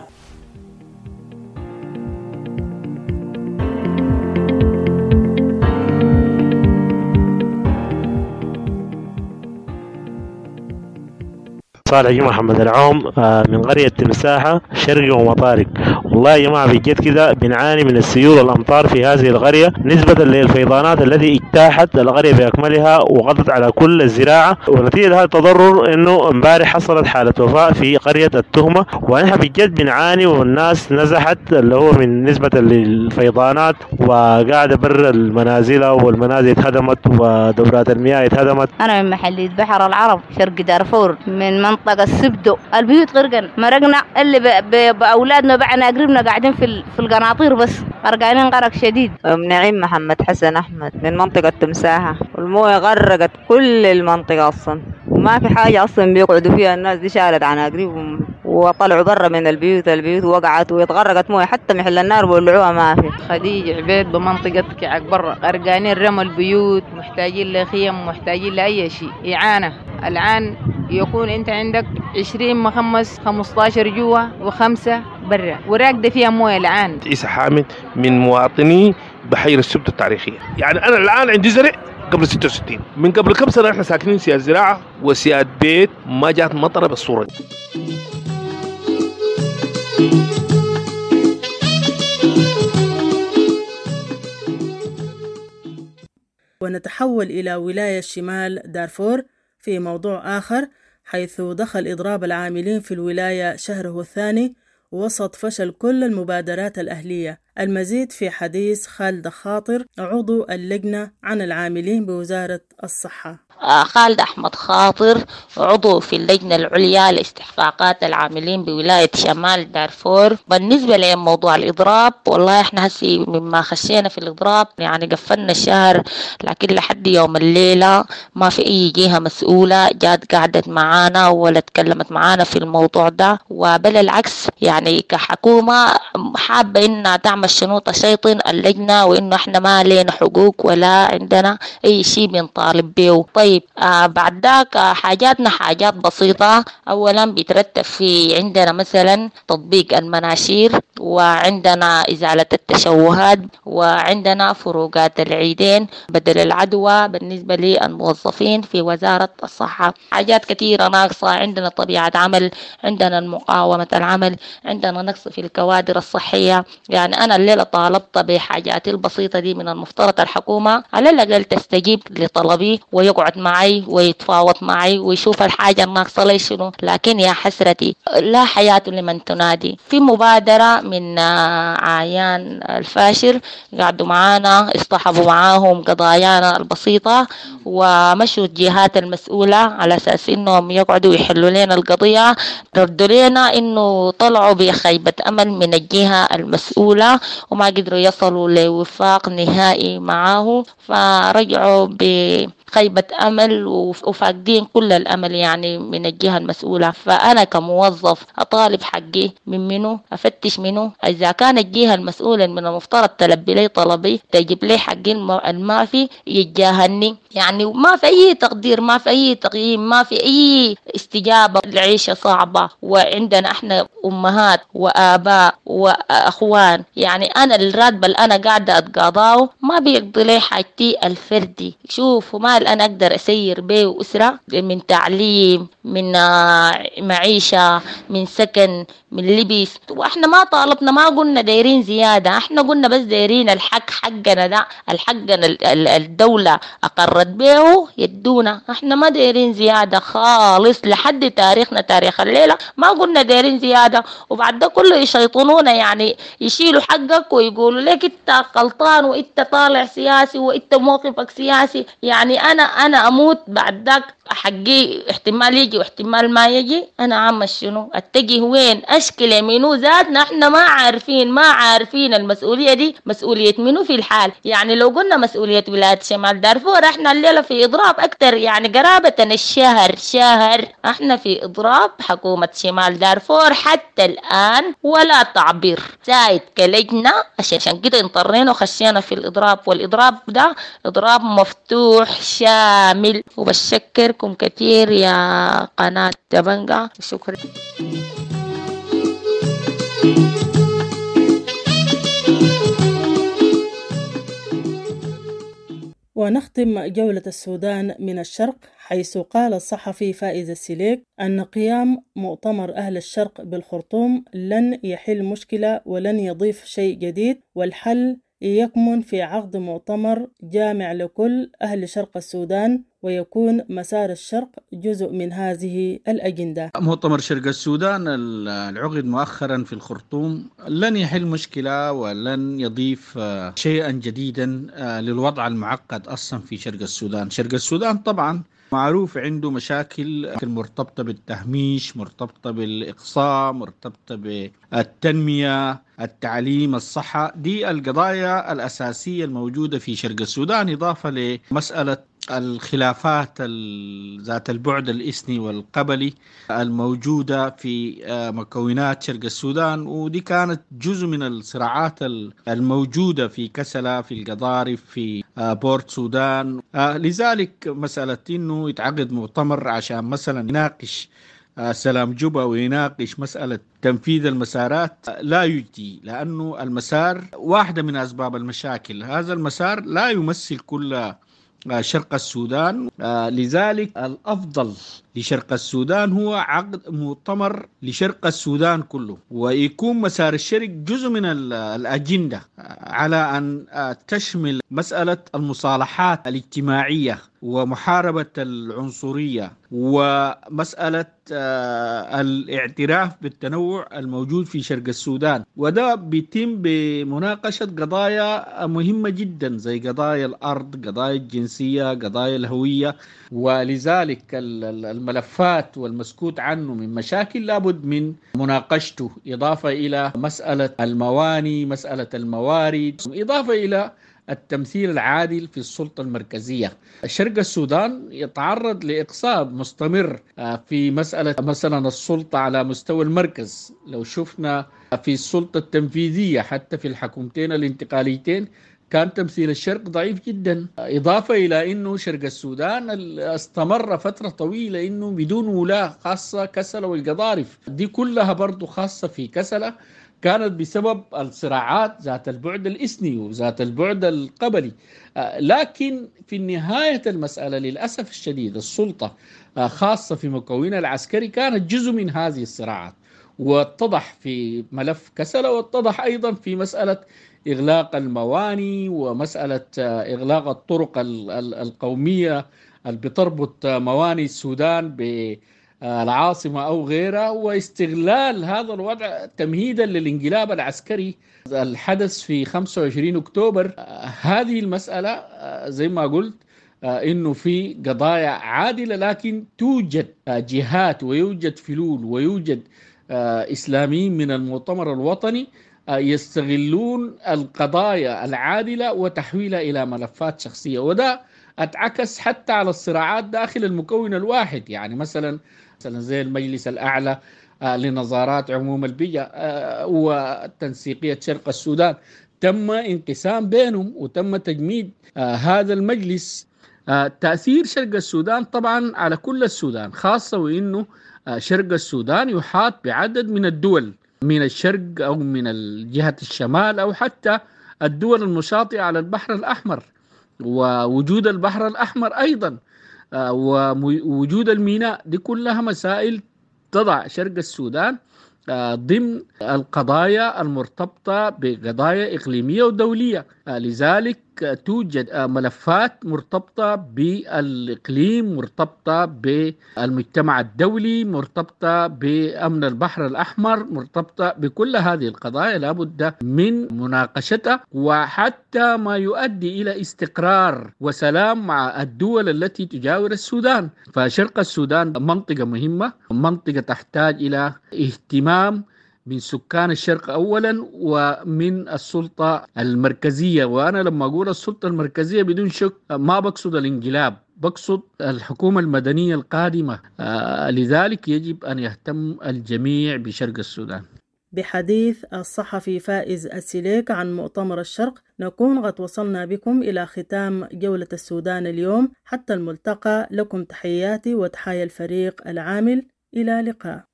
صالح جمعة محمد العوم من قرية تمساحة شرقي ومطارق. والله يا جماعة بجد كده بنعاني من السيول والأمطار في هذه القرية نسبة للفيضانات التي اجتاحت القرية بأكملها وغطت على كل الزراعة، ونتيجة هذا التضرر إنه امبارح حصلت حالة وفاة في قرية التهمة، ونحن بجد بنعاني والناس نزحت اللي هو من نسبة للفيضانات وقاعدة بر المنازل والمنازل اتهدمت ودورات المياه اتهدمت. أنا من محلية بحر العرب شرق دارفور من منطقة السبدو، البيوت غرقن مرقنا اللي بأولادنا بعنا قريبنا قاعدين في القناطير بس غرقانين غرق شديد. نعيم محمد حسن أحمد من منطقة تمساحة، والمويه غرقت كل المنطقة أصلا، وما في حاجة أصلا بيقعدوا فيها الناس دي، شالت عن قريب وطلعوا برا من البيوت وقعت ويتغرقت مويه، حتى محل النار بولعوها ما في. خديجة عبيد بمنطقة كعك برا، غرقانين رمى البيوت، محتاجين لخيم، محتاجين لأي شيء إعانة. الآن يكون أنت عندك 20 مخمس 15 جوا و5 برا وراكدة فيها مويه. الآن عيسى حامد من مواطني بحيرة السبت التاريخية. يعني أنا الآن عندي زرع قبل 66، من قبل كم سنة احنا ساكنين سياد زراعة وسياد بيت، ما جات مطرة بالصورة دي. ونتحول إلى ولاية شمال دارفور في موضوع آخر، حيث دخل إضراب العاملين في الولاية شهره الثاني وسط فشل كل المبادرات الأهلية. المزيد في حديث خالد خاطر عضو اللجنة عن العاملين بوزارة الصحة. خالد أحمد خاطر عضو في اللجنة العليا لاستحقاقات العاملين بولاية شمال دارفور. بالنسبة لموضوع الإضراب، والله إحنا هسي مما خشينا في الإضراب يعني قفلنا الشهر، لكن لحد يوم الليلة ما في أي جهة مسؤولة جات قعدت معانا ولا تكلمت معانا في الموضوع ده، وبل العكس يعني كحكومة حابة إنها تعمل شنوط شيطن اللجنة، وإنه إحنا ما لنا حقوق ولا عندنا أي شيء بنطالب به. طيب بعد ذاك حاجاتنا حاجات بسيطة. أولا بيترتب في عندنا مثلا تطبيق المناشير، وعندنا إزالة التشوهات، وعندنا فروقات العيدين بدل العدوى بالنسبة للموظفين في وزارة الصحة. حاجات كثيرة ناقصة عندنا، طبيعة عمل، عندنا مقاومة العمل، عندنا نقص في الكوادر الصحية. يعني أنا الليلة طالبت بحاجات البسيطة دي، من المفترض الحكومة على الأقل تستجيب لطلبي ويقعد معي ويتفاوض معي ويشوف الحاجة الناقصة لي شنو. لكن يا حسرتي لا حياة لمن تنادي. في مبادرة من عيان الفاشر قعدوا معانا اصطحبوا معاهم قضايانا البسيطة ومشوا الجهات المسؤولة على أساس إنهم يقعدوا يحلوا لنا القضية. ردوا لنا إنه طلعوا بخيبة أمل من الجهة المسؤولة وما قدروا يصلوا لوفاق نهائي معاه، فرجعوا بخيبة أمل وفاقدين كل الأمل يعني من الجهة المسؤولة. فأنا كموظف أطالب حقي من منه، أفتش منه. إذا كان الجهة المسؤولة من المفترض تلبي لي طلبي، تجيب لي حقي المافي، يتجاهلني يعني ما في أي تقدير، ما في أي تقييم، ما في أي استجابة. العيشة صعبة وعندنا احنا أمهات وآباء وأخوان. يعني أنا الراتب اللي أنا قاعدة أتقاضاه ما بيقضي لي حاجتي الفردي. شوف ما أنا أقدر أسير بيه أسرة من تعليم، من معيشة، من سكن، من لبس. وإحنا ما طالبنا، ما قلنا دايرين زيادة، إحنا قلنا بس دايرين الحق حقنا ده، الحقنا الدولة أقرت به يدونا. إحنا ما دايرين زيادة خالص لحد تاريخنا تاريخ الليلة، ما قلنا دايرين زيادة. وبعد ده كله يشيطنونا، يعني يشيلوا حقك ويقولوا لك انت غلطان وانت طالع سياسي وانت موقفك سياسي. يعني انا اموت بعد ذاك حقي احتمال يجي واحتمال ما يجي. انا عم شنو اتجه وين اشكل منو ذاتنا احنا ما عارفين المسؤولية دي مسؤولية منو في الحال. يعني لو قلنا مسؤولية ولاية شمال دارفور احنا الليلة في اضراب اكتر، يعني قرابة الشهر احنا في اضراب حكومة شمال دارفور حتى الان ولا تعبير زايد كلجنة. عشان كده اضطرينا وخشينا في الاضراب، والاضراب ده اضراب مفتوح شامل. وبشكركم كتير يا قناة دبنجة، شكرا. ونختم جولة السودان من الشرق، حيث قال الصحفي فائز السليك أن قيام مؤتمر أهل الشرق بالخرطوم لن يحل مشكلة ولن يضيف شيء جديد، والحل يكمن في عقد مؤتمر جامع لكل أهل شرق السودان ويكون مسار الشرق جزء من هذه الأجندة. مؤتمر شرق السودان العقد مؤخرا في الخرطوم لن يحل مشكلة ولن يضيف شيئا جديدا للوضع المعقد أصلا في شرق السودان. شرق السودان طبعا معروف عنده مشاكل مرتبطة بالتهميش، مرتبطة بالإقصاء، مرتبطة بالتنمية، التعليم، الصحة. دي القضايا الأساسية الموجودة في شرق السودان، إضافة لمسألة الخلافات ذات البعد الإثني والقبلي الموجودة في مكونات شرق السودان، ودي كانت جزء من الصراعات الموجودة في كسلا، في القضارف، في بورت سودان. لذلك مسألة إنه يتعقد مؤتمر عشان مثلا يناقش سلام جوبا ويناقش مسألة تنفيذ المسارات لا يجدي، لأنه المسار واحدة من أسباب المشاكل. هذا المسار لا يمثل كل شرق السودان، لذلك الأفضل لشرق السودان هو عقد مؤتمر لشرق السودان كله، ويكون مسار الشرق جزء من الأجندة على أن تشمل مسألة المصالحات الاجتماعية ومحاربة العنصرية ومسألة الاعتراف بالتنوع الموجود في شرق السودان. وده بيتم بمناقشة قضايا مهمة جدا زي قضايا الأرض، قضايا الجنسية، قضايا الهوية. ولذلك الملفات والمسكوت عنه من مشاكل لابد من مناقشته، إضافة إلى مسألة المواني، مسألة الموارد، إضافة إلى التمثيل العادل في السلطة المركزية. شرق السودان يتعرض لإقصاء مستمر في مسألة مثلا السلطة على مستوى المركز. لو شفنا في السلطة التنفيذية حتى في الحكومتين الانتقاليتين كان تمثيل الشرق ضعيف جدا، إضافة إلى أنه شرق السودان استمر فترة طويلة أنه بدون ولاة، خاصة كسلا والقضارف. دي كلها برضو خاصة في كسلا كانت بسبب الصراعات ذات البعد الإثني وذات البعد القبلي. لكن في نهاية المسألة للأسف الشديد السلطة خاصة في مكونها العسكري كانت جزء من هذه الصراعات، واتضح في ملف كسلا، واتضح أيضا في مسألة إغلاق المواني ومسألة إغلاق الطرق القومية اللي بتربط موانئ السودان بالعاصمة أو غيرها، واستغلال هذا الوضع تمهيدا للانقلاب العسكري الحدث في 25 أكتوبر. هذه المسألة زي ما قلت إنه في قضايا عادلة، لكن توجد جهات ويوجد فلول ويوجد إسلاميين من المؤتمر الوطني يستغلون القضايا العادلة وتحويلها إلى ملفات شخصية، وده اتعكس حتى على الصراعات داخل المكون الواحد. يعني مثلا زي المجلس الأعلى لنظارات عموم البيئة وتنسيقية شرق السودان، تم انقسام بينهم وتم تجميد هذا المجلس. تأثير شرق السودان طبعا على كل السودان، خاصة وإنه شرق السودان يحاط بعدد من الدول من الشرق أو من جهة الشمال أو حتى الدول المشاطئة على البحر الأحمر، ووجود البحر الأحمر أيضا ووجود الميناء، دي كلها مسائل تضع شرق السودان ضمن القضايا المرتبطة بقضايا إقليمية ودولية. لذلك توجد ملفات مرتبطة بالإقليم، مرتبطة بالمجتمع الدولي، مرتبطة بأمن البحر الأحمر، مرتبطة بكل هذه القضايا لابد من مناقشتها، وحتى ما يؤدي إلى استقرار وسلام مع الدول التي تجاور السودان. فشرق السودان منطقة مهمة، منطقة تحتاج إلى اهتمام من سكان الشرق أولا ومن السلطة المركزية. وأنا لما أقول السلطة المركزية بدون شك ما بقصد الانقلاب، بقصد الحكومة المدنية القادمة. لذلك يجب أن يهتم الجميع بشرق السودان. بحديث الصحفي فائز السليك عن مؤتمر الشرق نكون قد وصلنا بكم إلى ختام جولة السودان اليوم. حتى الملتقى، لكم تحياتي وتحايا الفريق العامل، إلى اللقاء.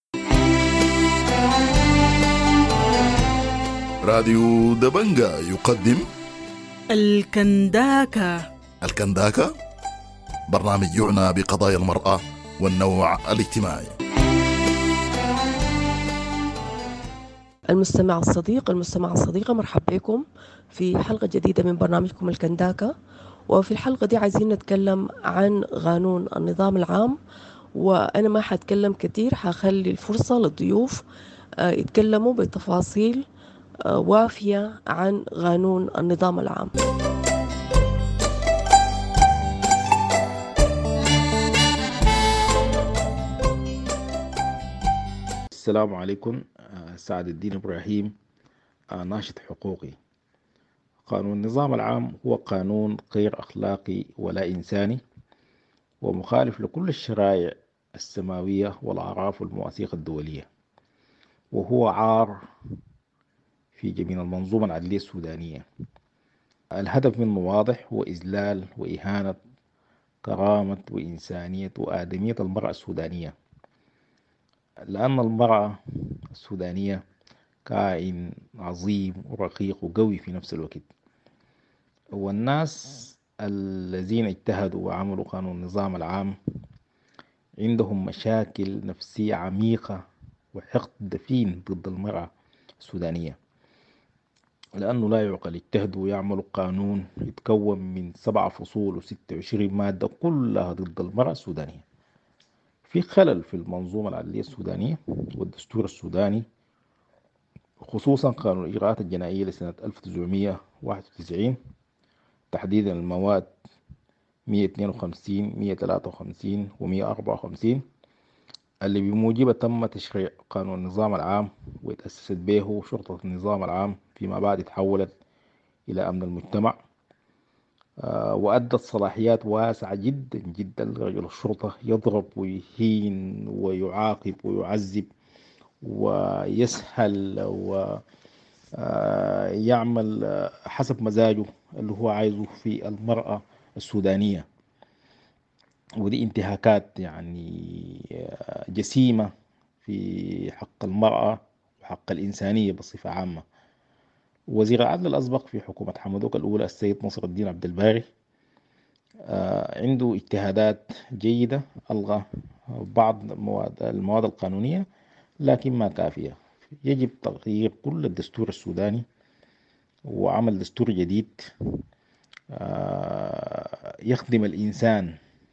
راديو دبنجا يقدم الكنداكا. الكنداكا برنامج يعنى بقضايا المرأة والنوع الاجتماعي. المستمع الصديق، المستمع الصديقة، مرحبا بكم في حلقة جديدة من برنامجكم الكنداكا. وفي الحلقة دي عايزين نتكلم عن قانون النظام العام، وأنا ما حتكلم كتير، حخلي الفرصة للضيوف يتكلموا بتفاصيل وافية عن قانون النظام العام. السلام عليكم. سعد الدين إبراهيم، ناشط حقوقي. قانون النظام العام هو قانون غير أخلاقي ولا إنساني، ومخالف لكل الشرائع السماوية والأعراف والمواثيق الدولية، وهو عار في جميع المنظومة العدلية السودانية. الهدف منه واضح، هو إذلال وإهانة كرامة وإنسانية وآدمية المرأة السودانية، لأن المرأة السودانية كائن عظيم ورقيق وقوي في نفس الوقت. والناس الذين اجتهدوا وعملوا قانون النظام العام عندهم مشاكل نفسية عميقة وحقد دفين ضد المرأة السودانية، لأنه لا يعقل يجتهدوا ويعملوا قانون يتكون من 7 فصول و26 مادة كلها ضد المرأة السودانية. في خلل في المنظومة العدلية السودانية والدستور السوداني، خصوصا قانون الإجراءات الجنائية لسنة 1991، تحديدا المواد 152 153 و154 اللي بموجبها تم تشريع قانون النظام العام، وتأسست به شرطة النظام العام، فيما بعد تحولت إلى أمن المجتمع، وأدت صلاحيات واسعة جدا جدا لرجل الشرطة، يضرب ويهين ويعاقب ويعذب ويسهل ويعمل حسب مزاجه اللي هو عايزه في المرأة السودانية. ودي انتهاكات يعني جسيمة في حق المرأة وحق الإنسانية بصفة عامة. وزير العدل الأسبق في حكومة حمدوك الأولى السيد نصر الدين عبد الباري عنده اجتهادات جيدة، ألغى بعض المواد القانونية لكن ما كافية. يجب تغيير كل الدستور السوداني وعمل دستور جديد يخدم الإنسان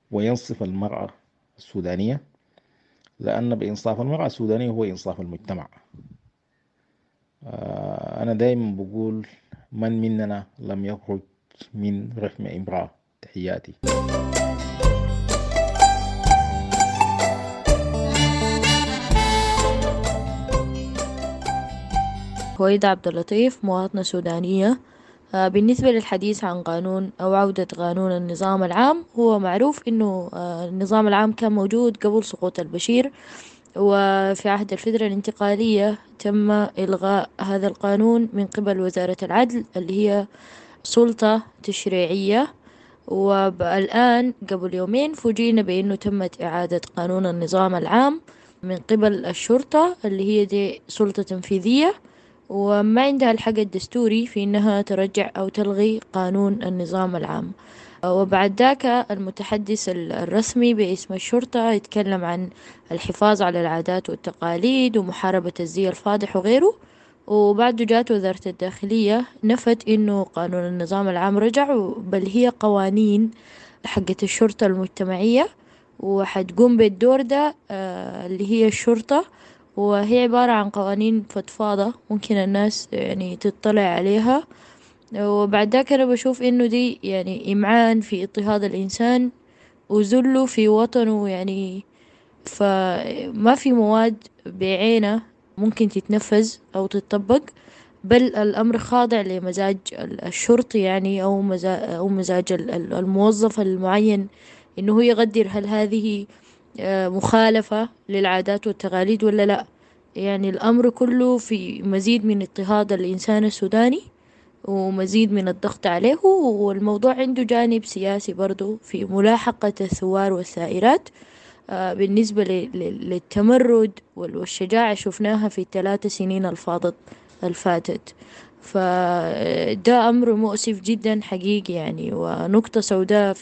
وينصف المرأة السودانية، لأن بإنصاف المرأة السودانية هو إنصاف المجتمع. أنا دايما بقول من مننا لم يخرج من رحم امرأة. تحياتي. هويدا عبد اللطيف، مواطنة سودانية. بالنسبة للحديث عن قانون أو عودة قانون النظام العام، هو معروف إنه النظام العام كان موجود قبل سقوط البشير، وفي عهد الفترة الانتقالية تم إلغاء هذا القانون من قبل وزارة العدل اللي هي سلطة تشريعية. والآن قبل يومين فوجئنا بأنه تمت إعادة قانون النظام العام من قبل الشرطة اللي هي دي سلطة تنفيذية، وما عندها الحق الدستوري في أنها ترجع أو تلغي قانون النظام العام. وبعد ذاك المتحدث الرسمي باسم الشرطة يتكلم عن الحفاظ على العادات والتقاليد ومحاربة الزي الفاضح وغيره، وبعده جات وزارة الداخلية نفت إنه قانون النظام العام رجع، بل هي قوانين حقة الشرطة المجتمعية وحتقوم بالدور ده اللي هي الشرطة، وهي عبارة عن قوانين فضفاضة ممكن الناس يعني تطلع عليها. وبعد ذاك أنا بشوف إنه دي يعني إمعان في اضطهاد الإنسان وذله في وطنه، يعني فما في مواد بعينة ممكن تتنفذ أو تطبق، بل الأمر خاضع لمزاج الشرطي يعني أو مزاج الموظف المعين إنه يقدر هل هذه مخالفة للعادات والتقاليد ولا لا. يعني الأمر كله في مزيد من اضطهاد الإنسان السوداني ومزيد من الضغط عليه، والموضوع عنده جانب سياسي برضو في ملاحقة الثوار والثائرات. بالنسبة للتمرد والشجاعة شفناها في ال3 سنين الفاتت، فده أمر مؤسف جدا حقيقي يعني، ونقطة سوداء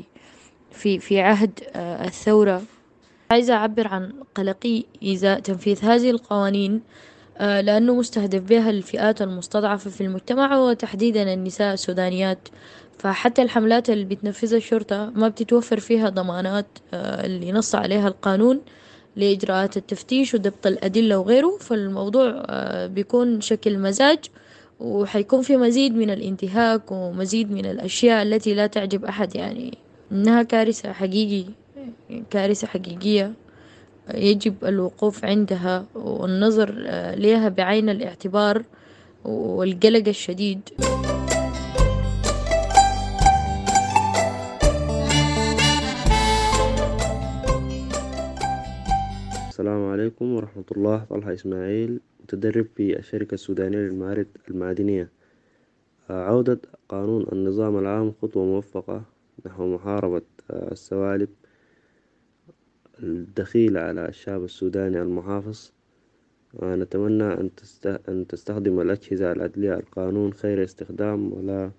في عهد الثورة. عايزة أعبر عن قلقي إزاء تنفيذ هذه القوانين، لأنه مستهدف بها الفئات المستضعفة في المجتمع وتحديدا النساء السودانيات. فحتى الحملات اللي بتنفذها الشرطة ما بتتوفر فيها ضمانات اللي نص عليها القانون لإجراءات التفتيش وضبط الأدلة وغيره، فالموضوع بيكون شكل مزاج، وحيكون في مزيد من الانتهاك ومزيد من الأشياء التي لا تعجب أحد. يعني إنها كارثة حقيقي، كارثة حقيقية يجب الوقوف عندها والنظر لها بعين الاعتبار والقلق الشديد. السلام عليكم ورحمة الله. طلحة إسماعيل، متدرب في الشركة السودانية للموارد المعدنية. عودة قانون النظام العام خطوة موفقة نحو محاربة السوالب الدخيلة على الشعب السوداني المحافظ. نتمنى أن تستخدم الأجهزة العدلية القانون خير استخدام، ولا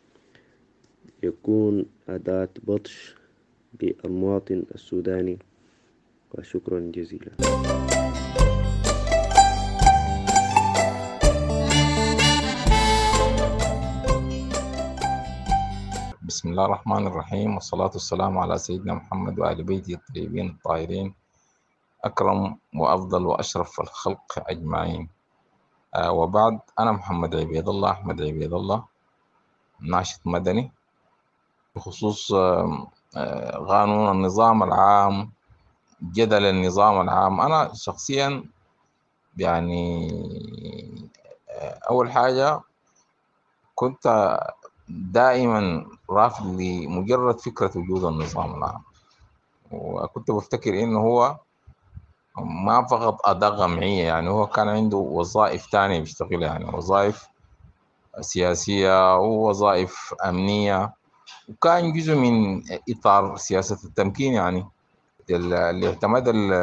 يكون أداة بطش بالمواطن السوداني. وشكرا جزيلا. بسم الله الرحمن الرحيم، والصلاة والسلام على سيدنا محمد وآل بيته الطيبين الطاهرين، أكرم وأفضل وأشرف الخلق أجمعين. وبعد، أنا محمد عبيد الله أحمد عبيد الله، ناشط مدني بخصوص قانون النظام العام، جدل النظام العام. أنا شخصيا يعني أول حاجة كنت دائما رافض لمجرد فكرة وجود النظام العام، وكنت بفتكر إنه هو ما فقط أداة جمعية، يعني هو كان عنده وظائف تانية بيشتغلها، يعني وظائف سياسية ووظائف أمنية، وكان جزء من إطار سياسة التمكين، يعني اللي اعتمد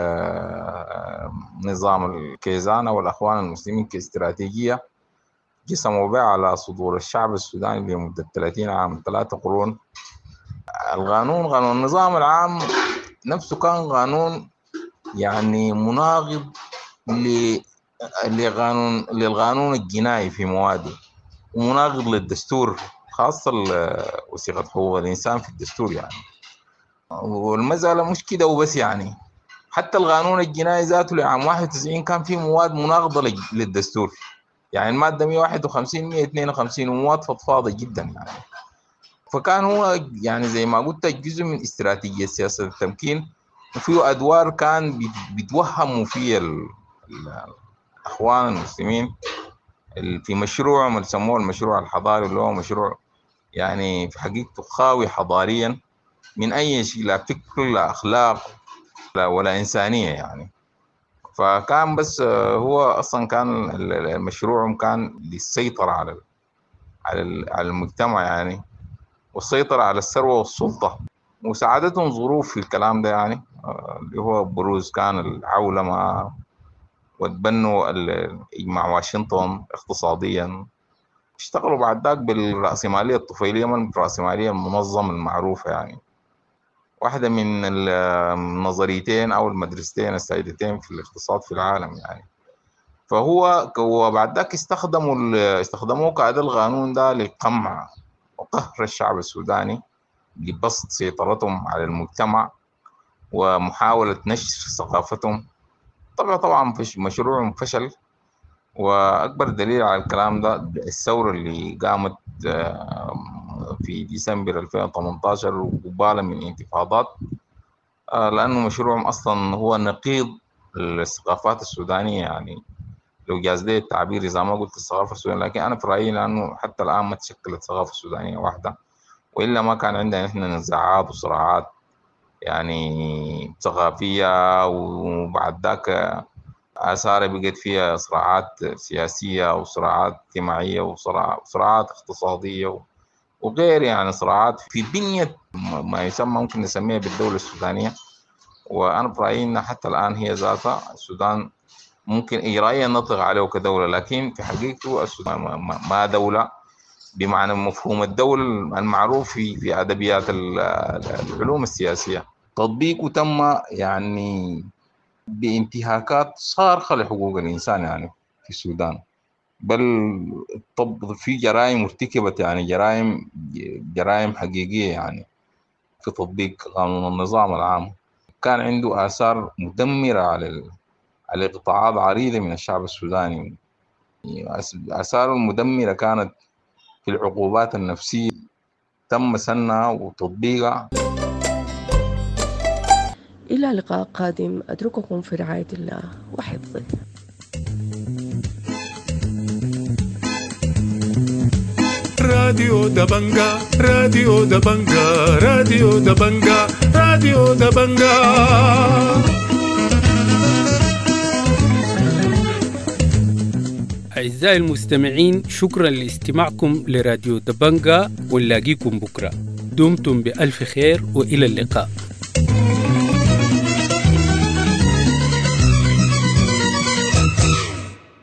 نظام الكيزان والأخوان المسلمين كاستراتيجية قسموا بها على صدور الشعب السوداني لمدة 30 عام، 3 قرون. قانون النظام العام نفسه كان قانون يعني مناقض للقانون الجنائي في مواده، ومناقض للدستور، خاصة وثيقة حقوق الإنسان في الدستور يعني. والمسألة مش كده وبس يعني، حتى القانون الجنائي ذاته لعام 91 كان فيه مواد مناقضة للدستور، يعني المادة 151 152 ومواد فضفاضة جدا يعني. فكان هو يعني زي ما قلت جزء من استراتيجية سياسة التمكين، وفيه أدوار كان بيتوهموا فيه الأخوان المسلمين في مشروعهم اللي سموه المشروع الحضاري، اللي هو مشروع يعني في حقيقته خاوي حضاريا من أي شيء، لا فكر لا أخلاق ولا إنسانية يعني. فكان بس هو أصلا كان مشروعهم كان للسيطرة على المجتمع يعني، والسيطرة على الثروة والسلطة، وساعدتهم ظروف في الكلام ده يعني، اللي هو بروز كان العولمة وتبنوا إجماع واشنطن اقتصاديا. اشتغلوا بعد ذاك بالرأسمالية الطفيلية من الرأسمالية المنظمة المعروفة يعني، واحدة من النظريتين أو المدرستين السائدتين في الاقتصاد في العالم يعني. فهو بعد ذاك استخدموه كأداة القانون ده لقمع وقهر الشعب السوداني، لبسط سيطرتهم على المجتمع ومحاولة نشر ثقافتهم. طبعا مشروعهم فشل، وأكبر دليل على الكلام ده الثورة اللي قامت في ديسمبر 2018 وقبالة من انتفاضات، لأنه مشروعهم أصلا هو نقيض الثقافات السودانية يعني، لو جاز لي التعبير إذا ما قلت الثقافة السودانية، لكن أنا في رأيي لأنه حتى الآن ما تشكلت ثقافة سودانية واحدة، وإلا ما كان عندنا إحنا نزاعات وصراعات يعني ثقافية، وبعد ذاك آثار بقت فيها صراعات سياسية وصراعات اجتماعية وصراعات اقتصادية وغير يعني صراعات في بنية ما يسمى ممكن نسميها بالدولة السودانية. وأنا برأيي أن حتى الآن هي ذاتها السودان ممكن إجرائيا نطلق عليه كدولة، لكن في حقيقته السودان ما دولة بمعنى مفهوم الدولة المعروف في أدبيات العلوم السياسية. تطبيقه تم يعني بانتهاكات صارخة لحقوق الإنسان يعني في السودان، بل في جرائم ارتكبت يعني جرائم حقيقية يعني في تطبيق قانون النظام العام. كان عنده آثار مدمرة على قطاعات عريضة من الشعب السوداني. آثاره المدمرة كانت في العقوبات النفسية تم سنها وتطبيقها. إلى لقاء قادم، أترككم في رعاية الله وحفظه. راديو دبنجا راديو دبنجا راديو دبنجا راديو دبنجا. أعزائي المستمعين، شكرا لاستماعكم لراديو دبنجا، ونلاقيكم بكرة. دمتم بألف خير وإلى اللقاء.